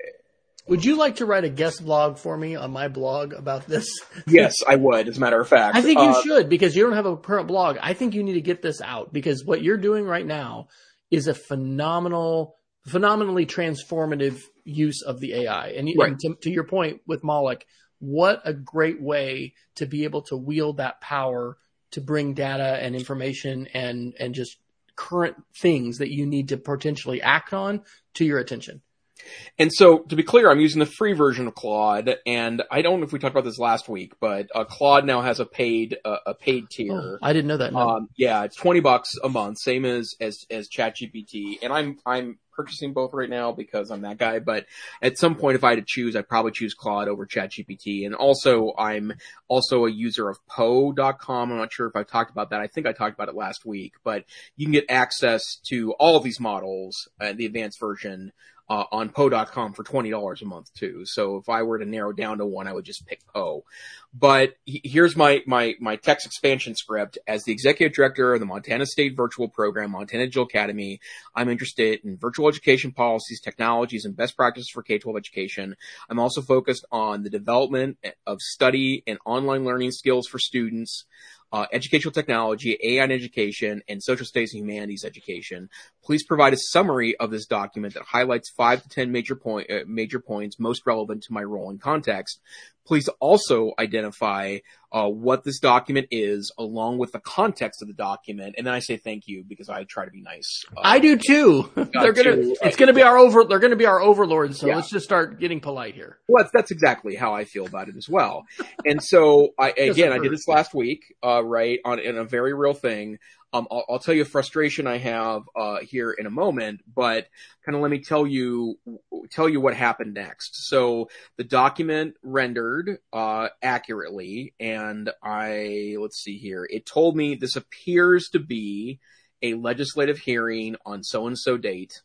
would you like to write a guest blog for me on my blog about this? Yes, I would, as a matter of fact. I think you uh, should, because you don't have a current blog. I think you need to get this out, because what you're doing right now is a phenomenal, phenomenally transformative use of the A I. And, right. and to, to your point with Moloch, what a great way to be able to wield that power to bring data and information and, and just current things that you need to potentially act on to your attention. And so, to be clear, I'm using the free version of Claude, and I don't know if we talked about this last week, but uh, Claude now has a paid uh, a paid tier. Oh, I didn't know that. No. Um, yeah, it's twenty bucks a month, same as as as ChatGPT, and I'm I'm purchasing both right now because I'm that guy. But at some point, if I had to choose, I'd probably choose Claude over ChatGPT. And also, I'm also a user of Poe dot com. I'm not sure if I talked about that. I think I talked about it last week, but you can get access to all of these models, uh, the advanced version. Uh, on Poe dot com for twenty dollars a month too. So if I were to narrow down to one, I would just pick Poe. But he, here's my, my, my text expansion script. As the executive director of the Montana State Virtual Program, Montana Digital Academy, I'm interested in virtual education policies, technologies, and best practices for K twelve education. I'm also focused on the development of study and online learning skills for students, Uh, educational technology, A I in education, and social studies and humanities education. Please provide a summary of this document that highlights five to ten major point, uh, major points most relevant to my role and context. Please also identify uh, what this document is, along with the context of the document. And then I say thank you because I try to be nice. Uh, I do too. They're gonna. to, it's gonna be our over. They're gonna be our overlords. So yeah. let's just start getting polite here. Well, that's, that's exactly how I feel about it as well. And so, I again, I did this last week, uh, right, on in a very real thing. Um, I'll, I'll tell you a frustration I have uh, here in a moment, but kind of let me tell you tell you what happened next. So the document rendered uh, accurately, and I let's see here. It told me this appears to be a legislative hearing on so and so date.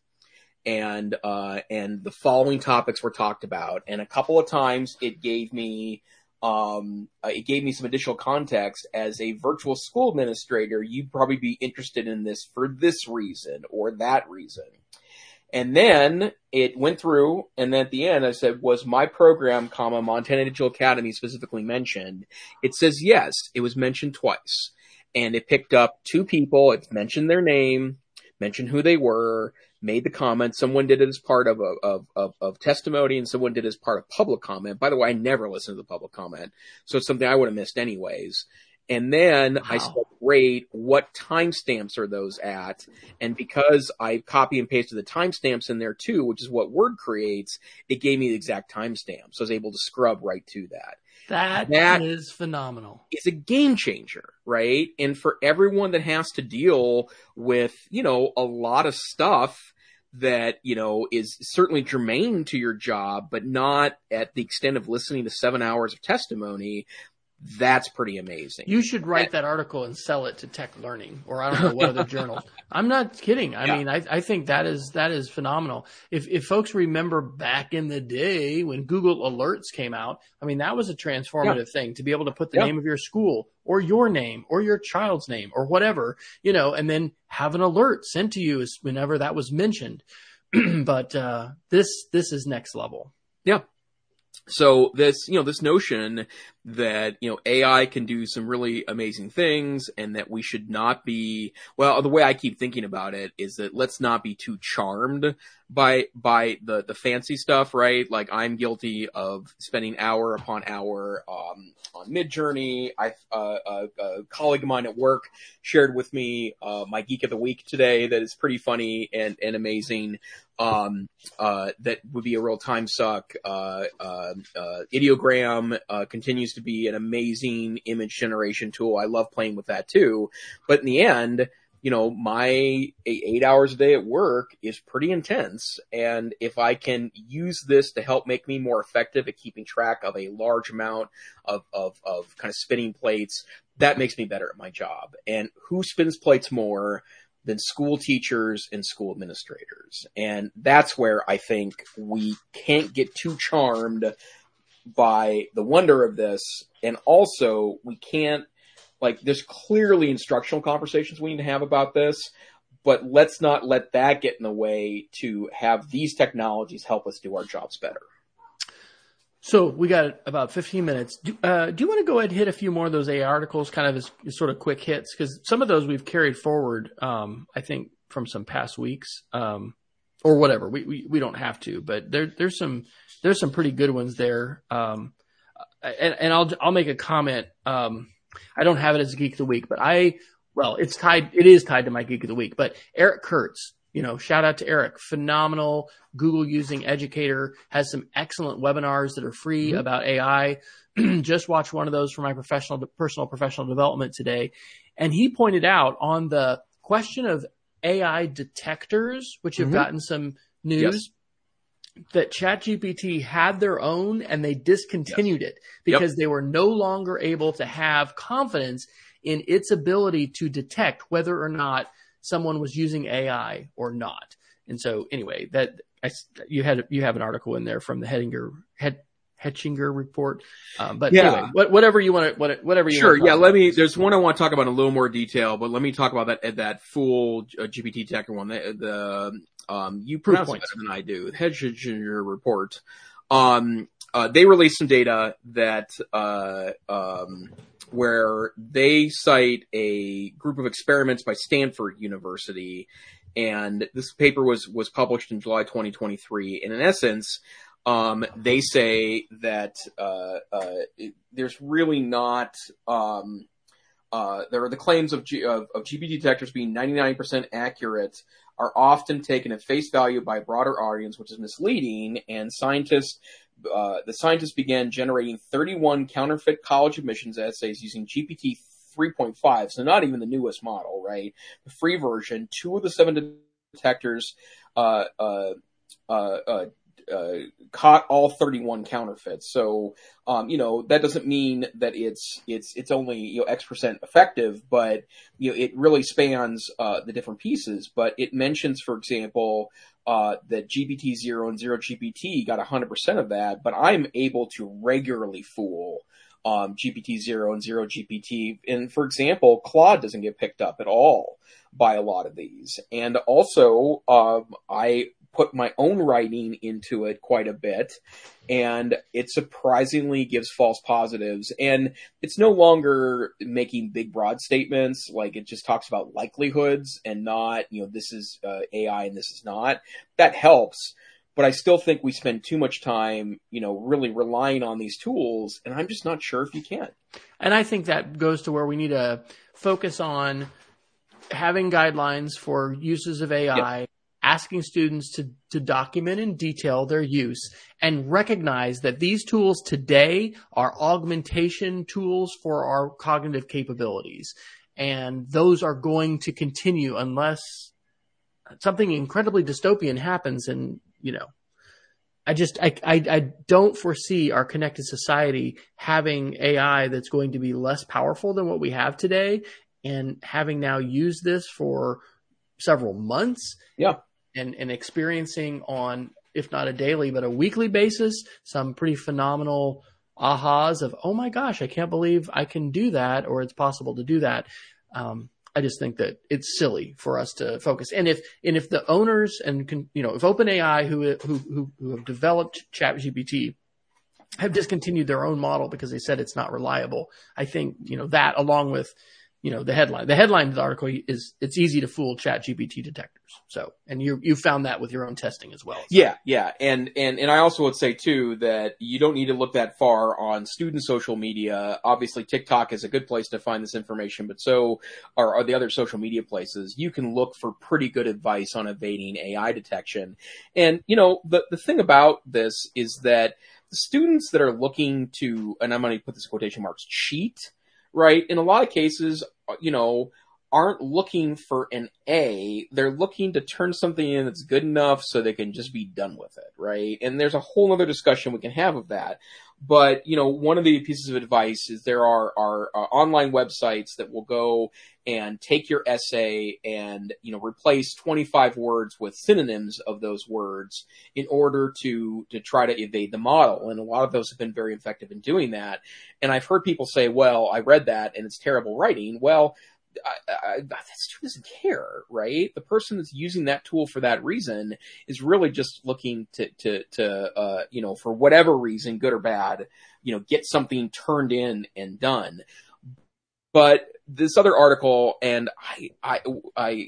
And, uh, and the following topics were talked about. And a couple of times it gave me, um, uh, it gave me some additional context. As a virtual school administrator, you'd probably be interested in this for this reason or that reason. And then it went through, and then at the end I said, was my program, comma, Montana Digital Academy specifically mentioned? It says yes, it was mentioned twice. and it picked up two people. It mentioned their name, mentioned who they were, made the comment. Someone did it as part of a, of, of, of testimony, and someone did it as part of public comment. By the way, I never listen to the public comment, so it's something I would have missed anyways. And then wow. I said, great, what timestamps are those at? And because I copy and pasted the timestamps in there too, which is what Word creates, it gave me the exact timestamp. So I was able to scrub right to that. That, that is phenomenal. It's a game changer, right? And for everyone that has to deal with, you know, a lot of stuff that, you know, is certainly germane to your job, but not at the extent of listening to seven hours of testimony, that's pretty amazing. You should write that article and sell it to Tech Learning, or I don't know what other journals. I'm not kidding. I yeah. mean, I, I think that is that is phenomenal. If if folks remember back in the day when Google Alerts came out, I mean, that was a transformative yeah. thing to be able to put the yeah. name of your school or your name or your child's name or whatever, you know, and then have an alert sent to you whenever that was mentioned. But uh, this this is next level. Yeah. So this, you know, this notion that, you know, A I can do some really amazing things and that we should not be, well, the way I keep thinking about it is that let's not be too charmed by, by the, the fancy stuff, right? Like I'm guilty of spending hour upon hour, um, on Midjourney. I, uh, a, a colleague of mine at work shared with me, uh, my Geek of the Week today that is pretty funny and, and amazing. Um, uh, that would be a real time suck. Uh, uh, uh, Ideogram, uh, continues to be an amazing image generation tool. I love playing with that too. But in the end, you know, my eight hours a day at work is pretty intense. And if I can use this to help make me more effective at keeping track of a large amount of, of, of kind of spinning plates, that makes me better at my job. And who spins plates more than school teachers and school administrators? And that's where I think we can't get too charmed by the wonder of this. And also we can't, like, there's clearly instructional conversations we need to have about this, but let's not let that get in the way to have these technologies help us do our jobs better. So we got about fifteen minutes. Do, uh, do you want to go ahead and hit a few more of those A I articles, kind of as, as sort of quick hits? Because some of those we've carried forward, um, I think, from some past weeks, um, or whatever. We, we we don't have to, but there there's some there's some pretty good ones there. Um, and and I'll I'll make a comment. Um, I don't have it as a Geek of the Week, but I well, it's tied. It is tied to my Geek of the Week. But Eric Kurtz. You know, shout out to Eric, phenomenal Google using educator, has some excellent webinars that are free mm-hmm. about A I. Just watched one of those for my professional, personal professional development today. And he pointed out on the question of A I detectors, which have mm-hmm. gotten some news, yes. that ChatGPT had their own and they discontinued yes. it because yep. they were no longer able to have confidence in its ability to detect whether or not someone was using A I or not. And so anyway, that I, you had, you have an article in there from the Hettinger, Het, Hetchinger report. Um, but yeah. anyway, what, whatever you want to, whatever you sure. want to yeah. Let me, there's one I want to talk about in a little more detail, but let me talk about that, that full uh, G P T Tech one, the, the um, you pronounce it better than I do, the Hetchinger report. Um, uh, they released some data that, uh, um, where they cite a group of experiments by Stanford University. And this paper was, was published in July twenty twenty-three. And in essence, um, they say that, uh, uh, it, there's really not, um, uh, there are the claims of, G, of, of G P T detectors being ninety-nine percent accurate are often taken at face value by a broader audience, which is misleading. And scientists Uh, the scientists began generating thirty-one counterfeit college admissions essays using G P T three point five, so not even the newest model, right? The free version. Two of the seven detectors uh, uh, uh, uh, uh, caught all thirty-one counterfeits. So, um, you know, that doesn't mean that it's it's it's only you know X percent effective, but you know it really spans uh, the different pieces. But it mentions, for example, Uh, that G P T zero and zero G P T got one hundred percent of that, but I'm able to regularly fool um, G P T zero and zero G P T. And for example, Claude doesn't get picked up at all by a lot of these. And also, um, I put my own writing into it quite a bit, and it surprisingly gives false positives. And it's no longer making big, broad statements. Like, it just talks about likelihoods and not, you know, this is uh, A I and this is not. That helps. But I still think we spend too much time, you know, really relying on these tools, and I'm just not sure if you can. And I think that goes to where we need to focus on having guidelines for uses of A I, yep. asking students to, to document in detail their use, and recognize that these tools today are augmentation tools for our cognitive capabilities. And those are going to continue unless something incredibly dystopian happens. And, you know, I just, I, I, I don't foresee our connected society having A I that's going to be less powerful than what we have today. And having now used this for several months, yeah, and, and experiencing on, if not a daily, but a weekly basis, some pretty phenomenal ahas of, oh my gosh, I can't believe I can do that, or it's possible to do that. Um, I just think that it's silly for us to focus. And if, and if the owners and, you know, if OpenAI who, who, who have developed ChatGPT have discontinued their own model because they said it's not reliable, I think, you know, that along with, you know, the headline, the headline of the article is, it's easy to fool ChatGPT detectors. So, and you, you found that with your own testing as well. So. Yeah. Yeah. And, and, and I also would say too, that you don't need to look that far on student social media. Obviously TikTok is a good place to find this information, but so are, are the other social media places. You can look for pretty good advice on evading A I detection. And, you know, the, the thing about this is that the students that are looking to, and I'm going to put this quotation marks, cheat, right? In a lot of cases, you know, aren't looking for an A. They're looking to turn something in that's good enough so they can just be done with it, right? And there's a whole other discussion we can have of that. But, you know, one of the pieces of advice is there are, are uh, online websites that will go and take your essay and, you know, replace twenty-five words with synonyms of those words in order to, to try to evade the model. And a lot of those have been very effective in doing that. And I've heard people say, well, I read that and it's terrible writing. Well, I, I, that student doesn't care, right? The person that's using that tool for that reason is really just looking to, to, to, uh, you know, for whatever reason, good or bad, you know, get something turned in and done. But this other article, and I, I, I,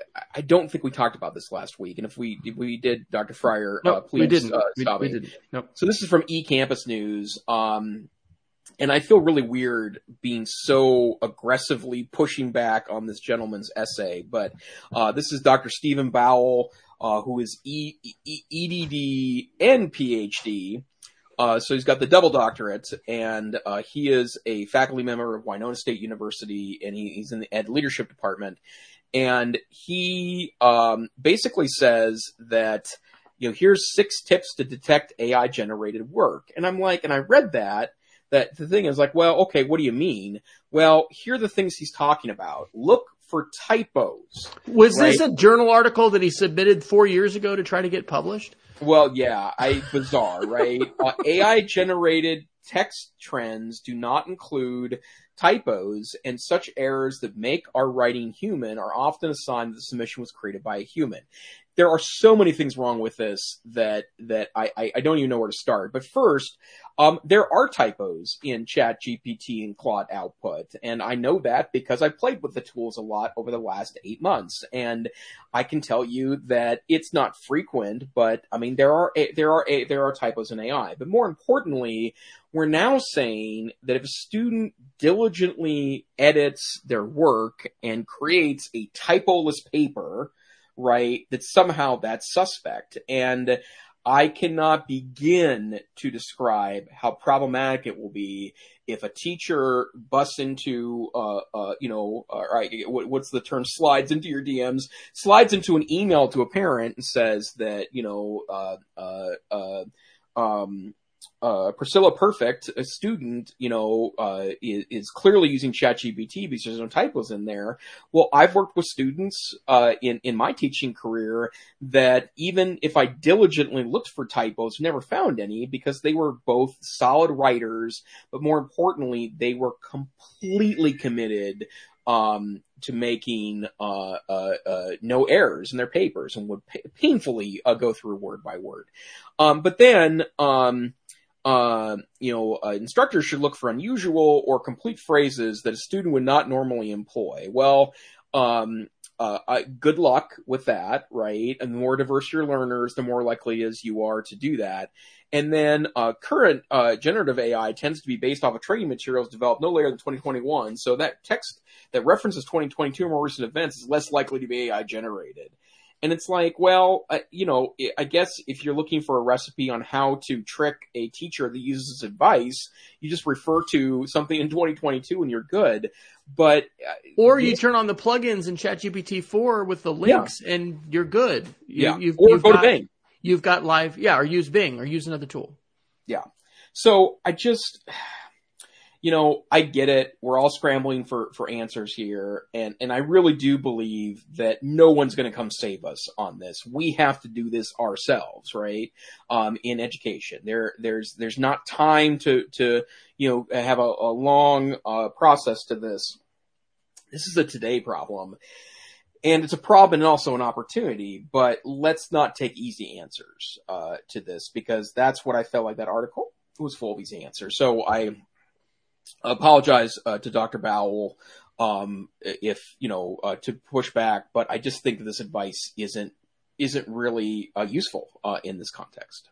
I don't think we talked about this last week. And if we, if we did, Doctor Fryer, nope, uh, please we didn't. Uh, we, stop we me. didn't. Nope. So this is from eCampus News. Um, And I feel really weird being so aggressively pushing back on this gentleman's essay. But uh, this is Doctor Stephen Bowell, uh, who is e- e- E D D and P H D. Uh, so he's got the double doctorate, and uh, he is a faculty member of Winona State University, and he, he's in the Ed Leadership Department. And he um, basically says that, you know, here's six tips to detect A I-generated work. And I'm like, and I read that. That the thing is like, well, okay, what do you mean? Well, here are the things he's talking about. Look for typos. Was right? this a journal article that he submitted four years ago to try to get published? Well, yeah, I bizarre, right? uh, A I-generated text trends do not include typos, and such errors that make our writing human are often a sign that the submission was created by a human. There are so many things wrong with this that that I, I, I don't even know where to start. But first, um, there are typos in ChatGPT and Claude output, and I know that because I played with the tools a lot over the last eight months, and I can tell you that it's not frequent. But I mean, there are there are there are typos in A I. But more importantly, we're now saying that if a student diligently edits their work and creates a typoless paper, right, that somehow that's suspect. And I cannot begin to describe how problematic it will be if a teacher busts into, uh, uh, you know, uh, right, what's the term, slides into your D Ms, slides into an email to a parent and says that, you know, uh, uh, uh, um, Uh, Priscilla Perfect, a student, you know, uh, is, is clearly using ChatGPT because there's no typos in there. Well, I've worked with students, uh, in, in my teaching career that even if I diligently looked for typos, never found any because they were both solid writers, but more importantly, they were completely committed um, to making uh, uh, uh, no errors in their papers and would pa- painfully uh, go through word by word. Um, but then, um, uh, you know, uh, instructors should look for unusual or complete phrases that a student would not normally employ. Well, um, uh, I, good luck with that, right? And the more diverse your learners, the more likely is you are to do that. And then uh, current uh, generative A I tends to be based off of training materials developed no later than twenty twenty-one. So that text that references twenty twenty-two or more recent events is less likely to be A I generated. And it's like, well, uh, you know, I guess if you're looking for a recipe on how to trick a teacher that uses advice, you just refer to something in twenty twenty-two and you're good. But uh, or you turn on the plugins in ChatGPT four with the links yeah. and you're good. You, yeah. You've, or you've go got, to Bing. You've got live, yeah, or use Bing or use another tool. Yeah. So I just, you know, I get it. We're all scrambling for, for answers here. And, and I really do believe that no one's going to come save us on this. We have to do this ourselves, right? Um, in education, there, there's, there's not time to, to, you know, have a, a long, uh, process to this. This is a today problem. And it's a problem and also an opportunity, but let's not take easy answers, uh, to this, because that's what I felt like that article was full of easy answers. So I apologize, uh, to Doctor Bowell, um, if, you know, uh, to push back, but I just think that this advice isn't, isn't really, uh, useful, uh, in this context.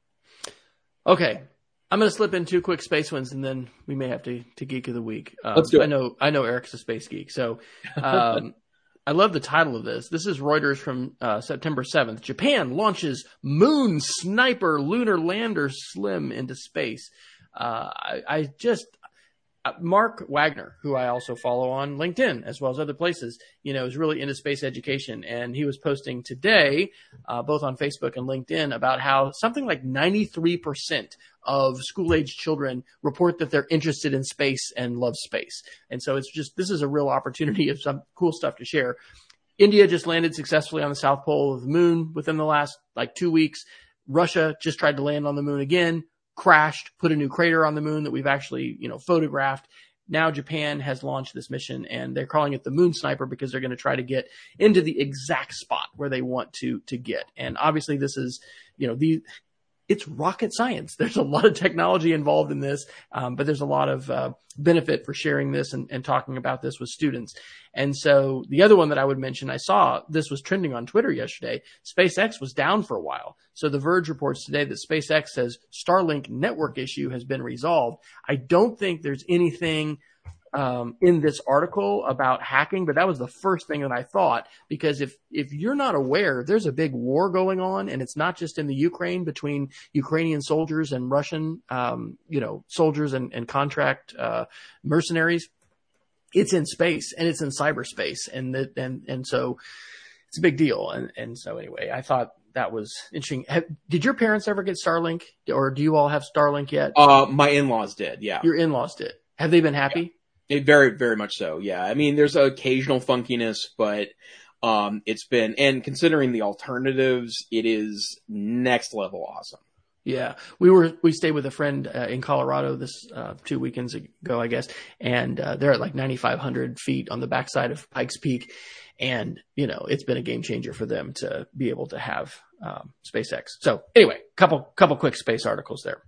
Okay. I'm going to slip in two quick space ones and then we may have to, to geek of the week. Um, Let's do it. I know, I know Eric's a space geek. So, um, I love the title of this. This is Reuters from uh, September seventh. Japan launches Moon Sniper Lunar Lander Slim into space. Uh, I, I just, uh, Mark Wagner, who I also follow on LinkedIn as well as other places, you know, is really into space education. And he was posting today, uh, both on Facebook and LinkedIn, about how something like ninety-three percent of school-age children report that they're interested in space and love space. And so it's just, this is a real opportunity of some cool stuff to share. India just landed successfully on the south pole of the moon within the last like two weeks. Russia just tried to land on the moon again, crashed, put a new crater on the moon that we've actually, you know, photographed. Now Japan has launched this mission and they're calling it the Moon Sniper because they're going to try to get into the exact spot where they want to, to get. And obviously this is, you know, the, it's rocket science. There's a lot of technology involved in this, um, but there's a lot of uh, benefit for sharing this and, and talking about this with students. And so the other one that I would mention, I saw this was trending on Twitter yesterday. SpaceX was down for a while. So The Verge reports today that SpaceX says Starlink network issue has been resolved. I don't think there's anything um, in this article about hacking, but that was the first thing that I thought, because if, if you're not aware, there's a big war going on, and it's not just in the Ukraine between Ukrainian soldiers and Russian, um, you know, soldiers and, and contract, uh, mercenaries. It's in space and it's in cyberspace. And that, and, and so it's a big deal. And, and so anyway, I thought that was interesting. Have, did your parents ever get Starlink, or do you all have Starlink yet? Uh, my in-laws did. Yeah. Your in-laws did. Have they been happy? Yeah. It very, very much so. Yeah. I mean, there's occasional funkiness, but, um, it's been, and considering the alternatives, it is next level awesome. Yeah. We were, we stayed with a friend uh, in Colorado this, uh, two weekends ago, I guess. And, uh, they're at like ninety-five hundred feet on the backside of Pikes Peak. And, you know, it's been a game changer for them to be able to have, um, SpaceX. So anyway, couple, couple quick space articles there.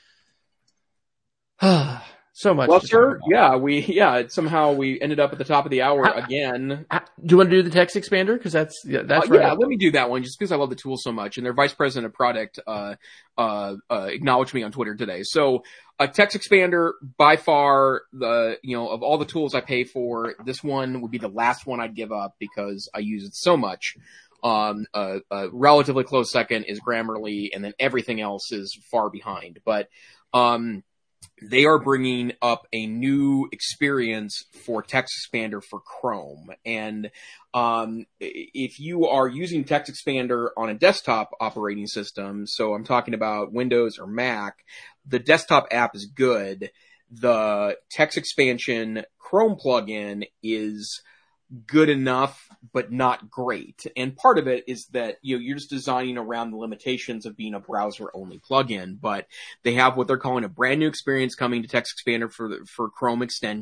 So much. Well, sir, yeah, we, yeah, somehow we ended up at the top of the hour how, again. How, do you want to do the text expander? Cause that's, yeah, that's uh, right. Yeah, let me do that one just because I love the tool so much. And their vice president of product, uh, uh, uh, acknowledged me on Twitter today. So a text expander, by far the, you know, of all the tools I pay for, this one would be the last one I'd give up because I use it so much. Um, a, a relatively close second is Grammarly, and then everything else is far behind. But, um, they are bringing up a new experience for Text Expander for Chrome. And um, if you are using Text Expander on a desktop operating system, so I'm talking about Windows or Mac, the desktop app is good. The Text Expansion Chrome plugin is good enough, but not great. And part of it is that, you know, you're just designing around the limitations of being a browser-only plugin, but they have what they're calling a brand new experience coming to Text Expander for the, for Chrome extensions.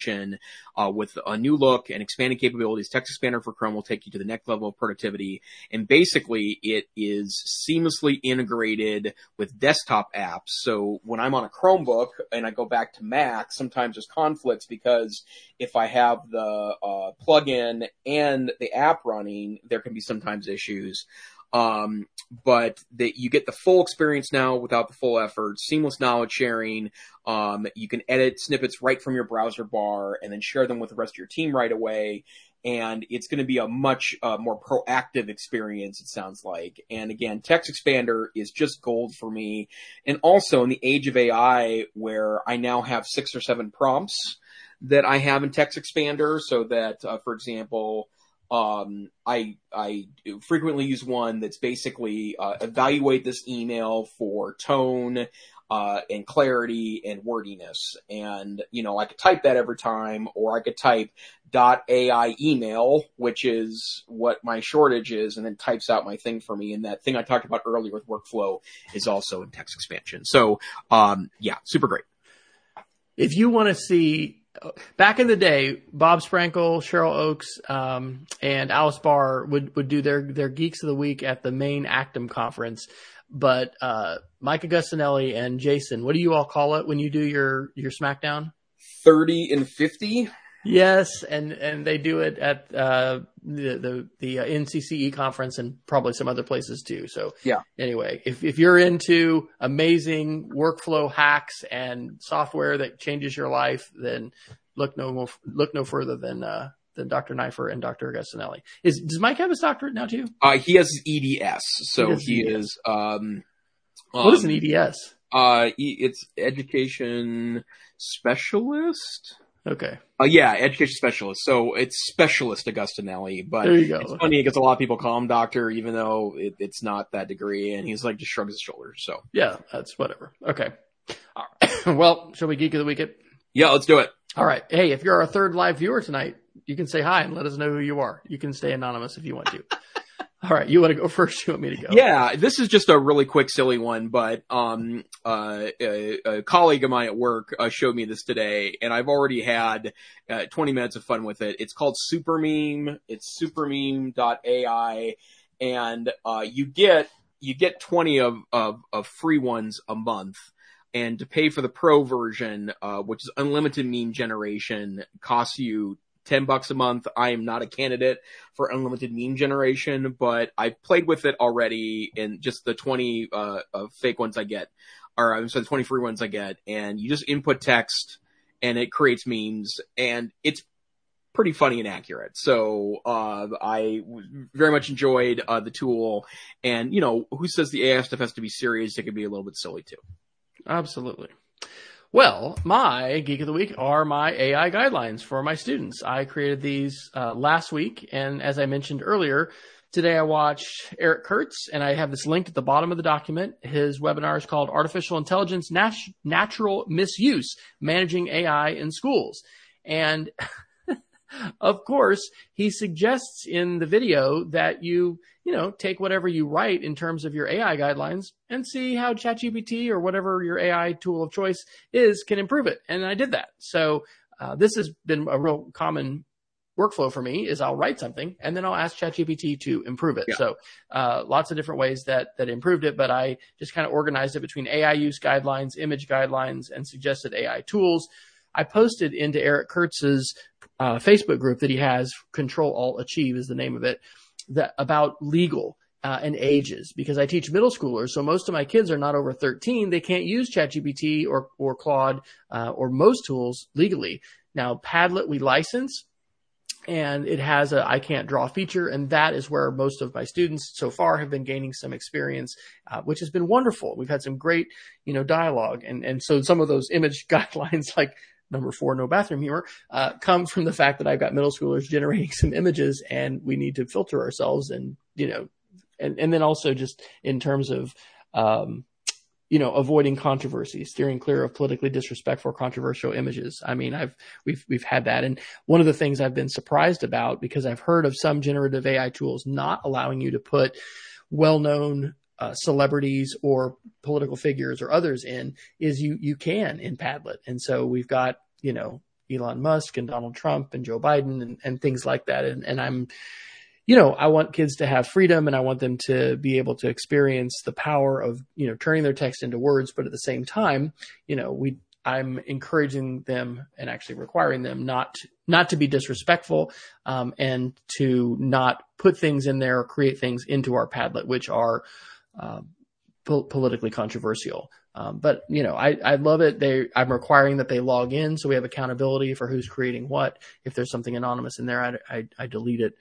Expansion, uh, with a new look and expanded capabilities. Text Expander for Chrome will take you to the next level of productivity. And basically it is seamlessly integrated with desktop apps. So when I'm on a Chromebook and I go back to Mac, sometimes there's conflicts because if I have the uh, plugin and the app running, there can be sometimes issues. Um, but that you get the full experience now without the full effort, seamless knowledge sharing. Um, you can edit snippets right from your browser bar and then share them with the rest of your team right away. And it's going to be a much uh, more proactive experience, it sounds like. And again, Text Expander is just gold for me. And also in the age of A I, where I now have six or seven prompts that I have in Text Expander, so that, uh, for example, Um, I, I frequently use one that's basically, uh, evaluate this email for tone, uh, and clarity and wordiness. And, you know, I could type that every time, or I could type .ai email, which is what my shortage is, and then types out my thing for me. And that thing I talked about earlier with workflow is also in Text Expansion. So, um, yeah, super great. If you want to see, back in the day, Bob Sprankle, Cheryl Oakes, um, and Alice Barr would, would do their, their Geeks of the Week at the main Actum conference. But, uh, Mike Augustinelli and Jason, what do you all call it when you do your, your SmackDown? thirty and fifty? Yes. And, and they do it at, uh, the, the, the uh, N C C E conference and probably some other places too. So yeah. Anyway, if, if you're into amazing workflow hacks and software that changes your life, then look no more, look no further than, uh, than Doctor Neifer and Doctor Augustinelli. Is, does Mike have his doctorate now too? Uh, he has E D S. So he, he is, um, um, what is an E D S? Uh, it's education specialist. Okay. Uh, yeah, education specialist. So it's specialist Augustinelli, but there you go. It's funny because a lot of people call him doctor, even though it, it's not that degree. And he's like, just shrugs his shoulders. So yeah, that's whatever. Okay. All right. Well, shall we geek of the week it? Yeah, let's do it. All right. Hey, if you're our third live viewer tonight, you can say hi and let us know who you are. You can stay anonymous if you want to. All right. You want to go first? You want me to go? Yeah, this is just a really quick, silly one, but, um, uh, a, a colleague of mine at work uh, showed me this today, and I've already had uh, twenty minutes of fun with it. It's called Super Meme. It's supermeme dot A I, and, uh, you get, you get twenty of, of, of free ones a month. And to pay for the pro version, uh, which is unlimited meme generation, costs you ten bucks a month. I am not a candidate for unlimited meme generation, but I've played with it already in just the twenty, uh, uh fake ones I get, or I'm sorry, the twenty free ones I get. And you just input text and it creates memes, and it's pretty funny and accurate. So, uh, I very much enjoyed, uh, the tool. And, you know, who says the A I stuff has to be serious? It can be a little bit silly too. Absolutely. Well, my Geek of the Week are my A I guidelines for my students. I created these uh, last week, and as I mentioned earlier, today I watched Eric Kurtz, and I have this linked at the bottom of the document. His webinar is called Artificial Intelligence Nat- Natural Misuse, Managing A I in Schools. And of course, he suggests in the video that you, you know, take whatever you write in terms of your A I guidelines and see how ChatGPT or whatever your A I tool of choice is can improve it. And I did that. So uh, this has been a real common workflow for me is I'll write something and then I'll ask ChatGPT to improve it. Yeah. So uh, lots of different ways that that improved it, but I just kind of organized it between A I use guidelines, image guidelines, and suggested A I tools. I posted into Eric Kurtz's uh, Facebook group that he has, Control Alt Achieve is the name of it, that about legal uh, and ages, because I teach middle schoolers. So most of my kids are not over thirteen. They can't use ChatGPT or, or Claude uh, or most tools legally. Now, Padlet we license, and it has a I can't draw feature. And that is where most of my students so far have been gaining some experience, uh, which has been wonderful. We've had some great, you know, dialogue. And, and so some of those image guidelines, like number four, no bathroom humor, uh, come from the fact that I've got middle schoolers generating some images and we need to filter ourselves and, you know, and, and then also just in terms of, um, you know, avoiding controversy, steering clear of politically disrespectful or controversial images. I mean, I've, we've, we've had that. And one of the things I've been surprised about, because I've heard of some generative A I tools not allowing you to put well-known Uh, celebrities or political figures or others in, is you, you can in Padlet. And so we've got, you know, Elon Musk and Donald Trump and Joe Biden and, and things like that. And, and I'm, you know, I want kids to have freedom and I want them to be able to experience the power of, you know, turning their text into words. But at the same time, you know, we, I'm encouraging them and actually requiring them not, not to be disrespectful, um, and to not put things in there or create things into our Padlet, which are, uh, po- politically controversial. Um, but you know, I, I love it. They, I'm requiring that they log in. So we have accountability for who's creating what. If there's something anonymous in there, I, I, I delete it.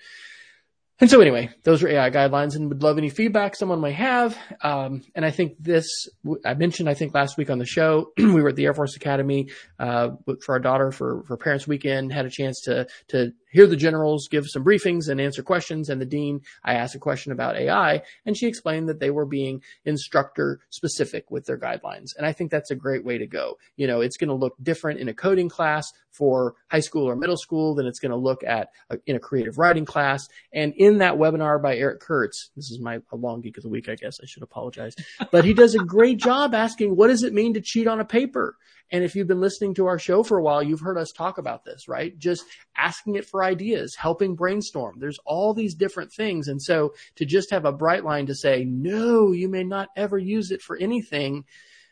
And so anyway, those are A I guidelines and would love any feedback someone might have. Um, and I think this, I mentioned, I think last week on the show, we were at the Air Force Academy, uh, for our daughter for, for Parents Weekend, had a chance to, to hear the generals give some briefings and answer questions. And the dean, I asked a question about A I and she explained that they were being instructor specific with their guidelines. And I think that's a great way to go. You know, it's going to look different in a coding class for high school or middle school than it's going to look at a, in a creative writing class. And in that webinar by Eric Kurtz, this is my a long geek of the week, I guess I should apologize, but he does a great job asking, what does it mean to cheat on a paper? And if you've been listening to our show for a while, you've heard us talk about this, right? Just asking it for ideas, helping brainstorm. There's all these different things. And so to just have a bright line to say, no, you may not ever use it for anything,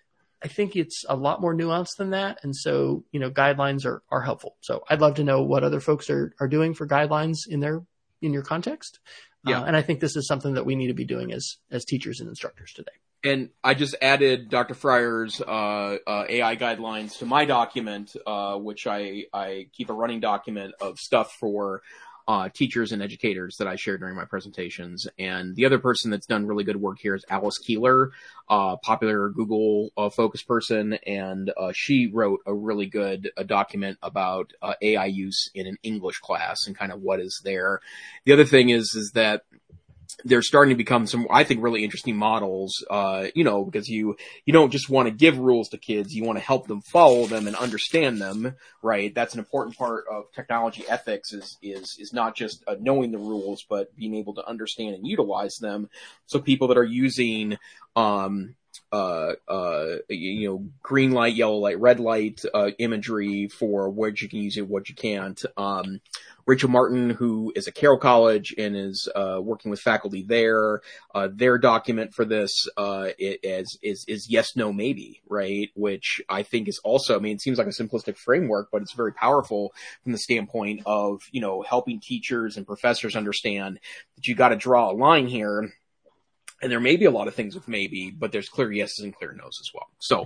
I think it's a lot more nuanced than that. And so, you know, guidelines are, are helpful. So I'd love to know what other folks are, are doing for guidelines in their, in your context. Yeah. Uh, and I think this is something that we need to be doing as, as teachers and instructors today. And I just added Doctor Fryer's uh, uh, A I guidelines to my document, uh, which I, I keep a running document of stuff for uh, teachers and educators that I share during my presentations. And the other person that's done really good work here is Alice Keeler, uh, popular Google uh, focus person. And uh, she wrote a really good uh, document about uh, A I use in an English class and kind of what is there. The other thing is, is that they're starting to become some, I think, really interesting models, uh, you know, because you, you don't just want to give rules to kids. You want to help them follow them and understand them, right? That's an important part of technology ethics is, is, is not just uh, knowing the rules, but being able to understand and utilize them. So people that are using, um, uh, uh, you know, green light, yellow light, red light, uh, imagery for what you can use it, what you can't. Um, Rachel Martin, who is at Carroll College and is, uh, working with faculty there, uh, their document for this, uh, is, is, is yes, no, maybe, right? Which I think is also, I mean, it seems like a simplistic framework, but it's very powerful from the standpoint of, you know, helping teachers and professors understand that you got to draw a line here. And there may be a lot of things with maybe, but there's clear yeses and clear nos as well. So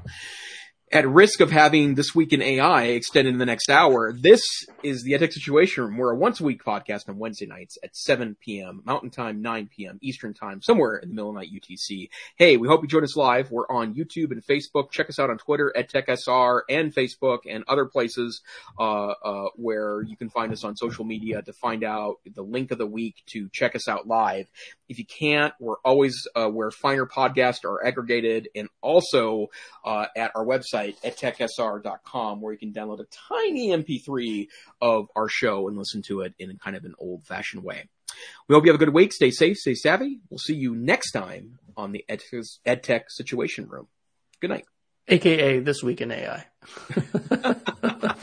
at risk of having This Week in A I extended in the next hour, this is the EdTech Situation Room. We're a once a week podcast on Wednesday nights at seven p.m. Mountain Time, nine p.m. Eastern Time, somewhere in the middle of the night U T C. Hey, we hope you join us live. We're on YouTube and Facebook. Check us out on Twitter, EdTechSR, and Facebook and other places uh, uh, where you can find us on social media to find out the link of the week to check us out live. If you can't, we're always uh, where finer podcasts are aggregated, and also uh, at our website, edtech S R dot com, where you can download a tiny M P three of our show and listen to it in kind of an old-fashioned way. We hope you have a good week. Stay safe, stay savvy. We'll see you next time on the EdTech Situation Room. Good night. A K A This Week in A I.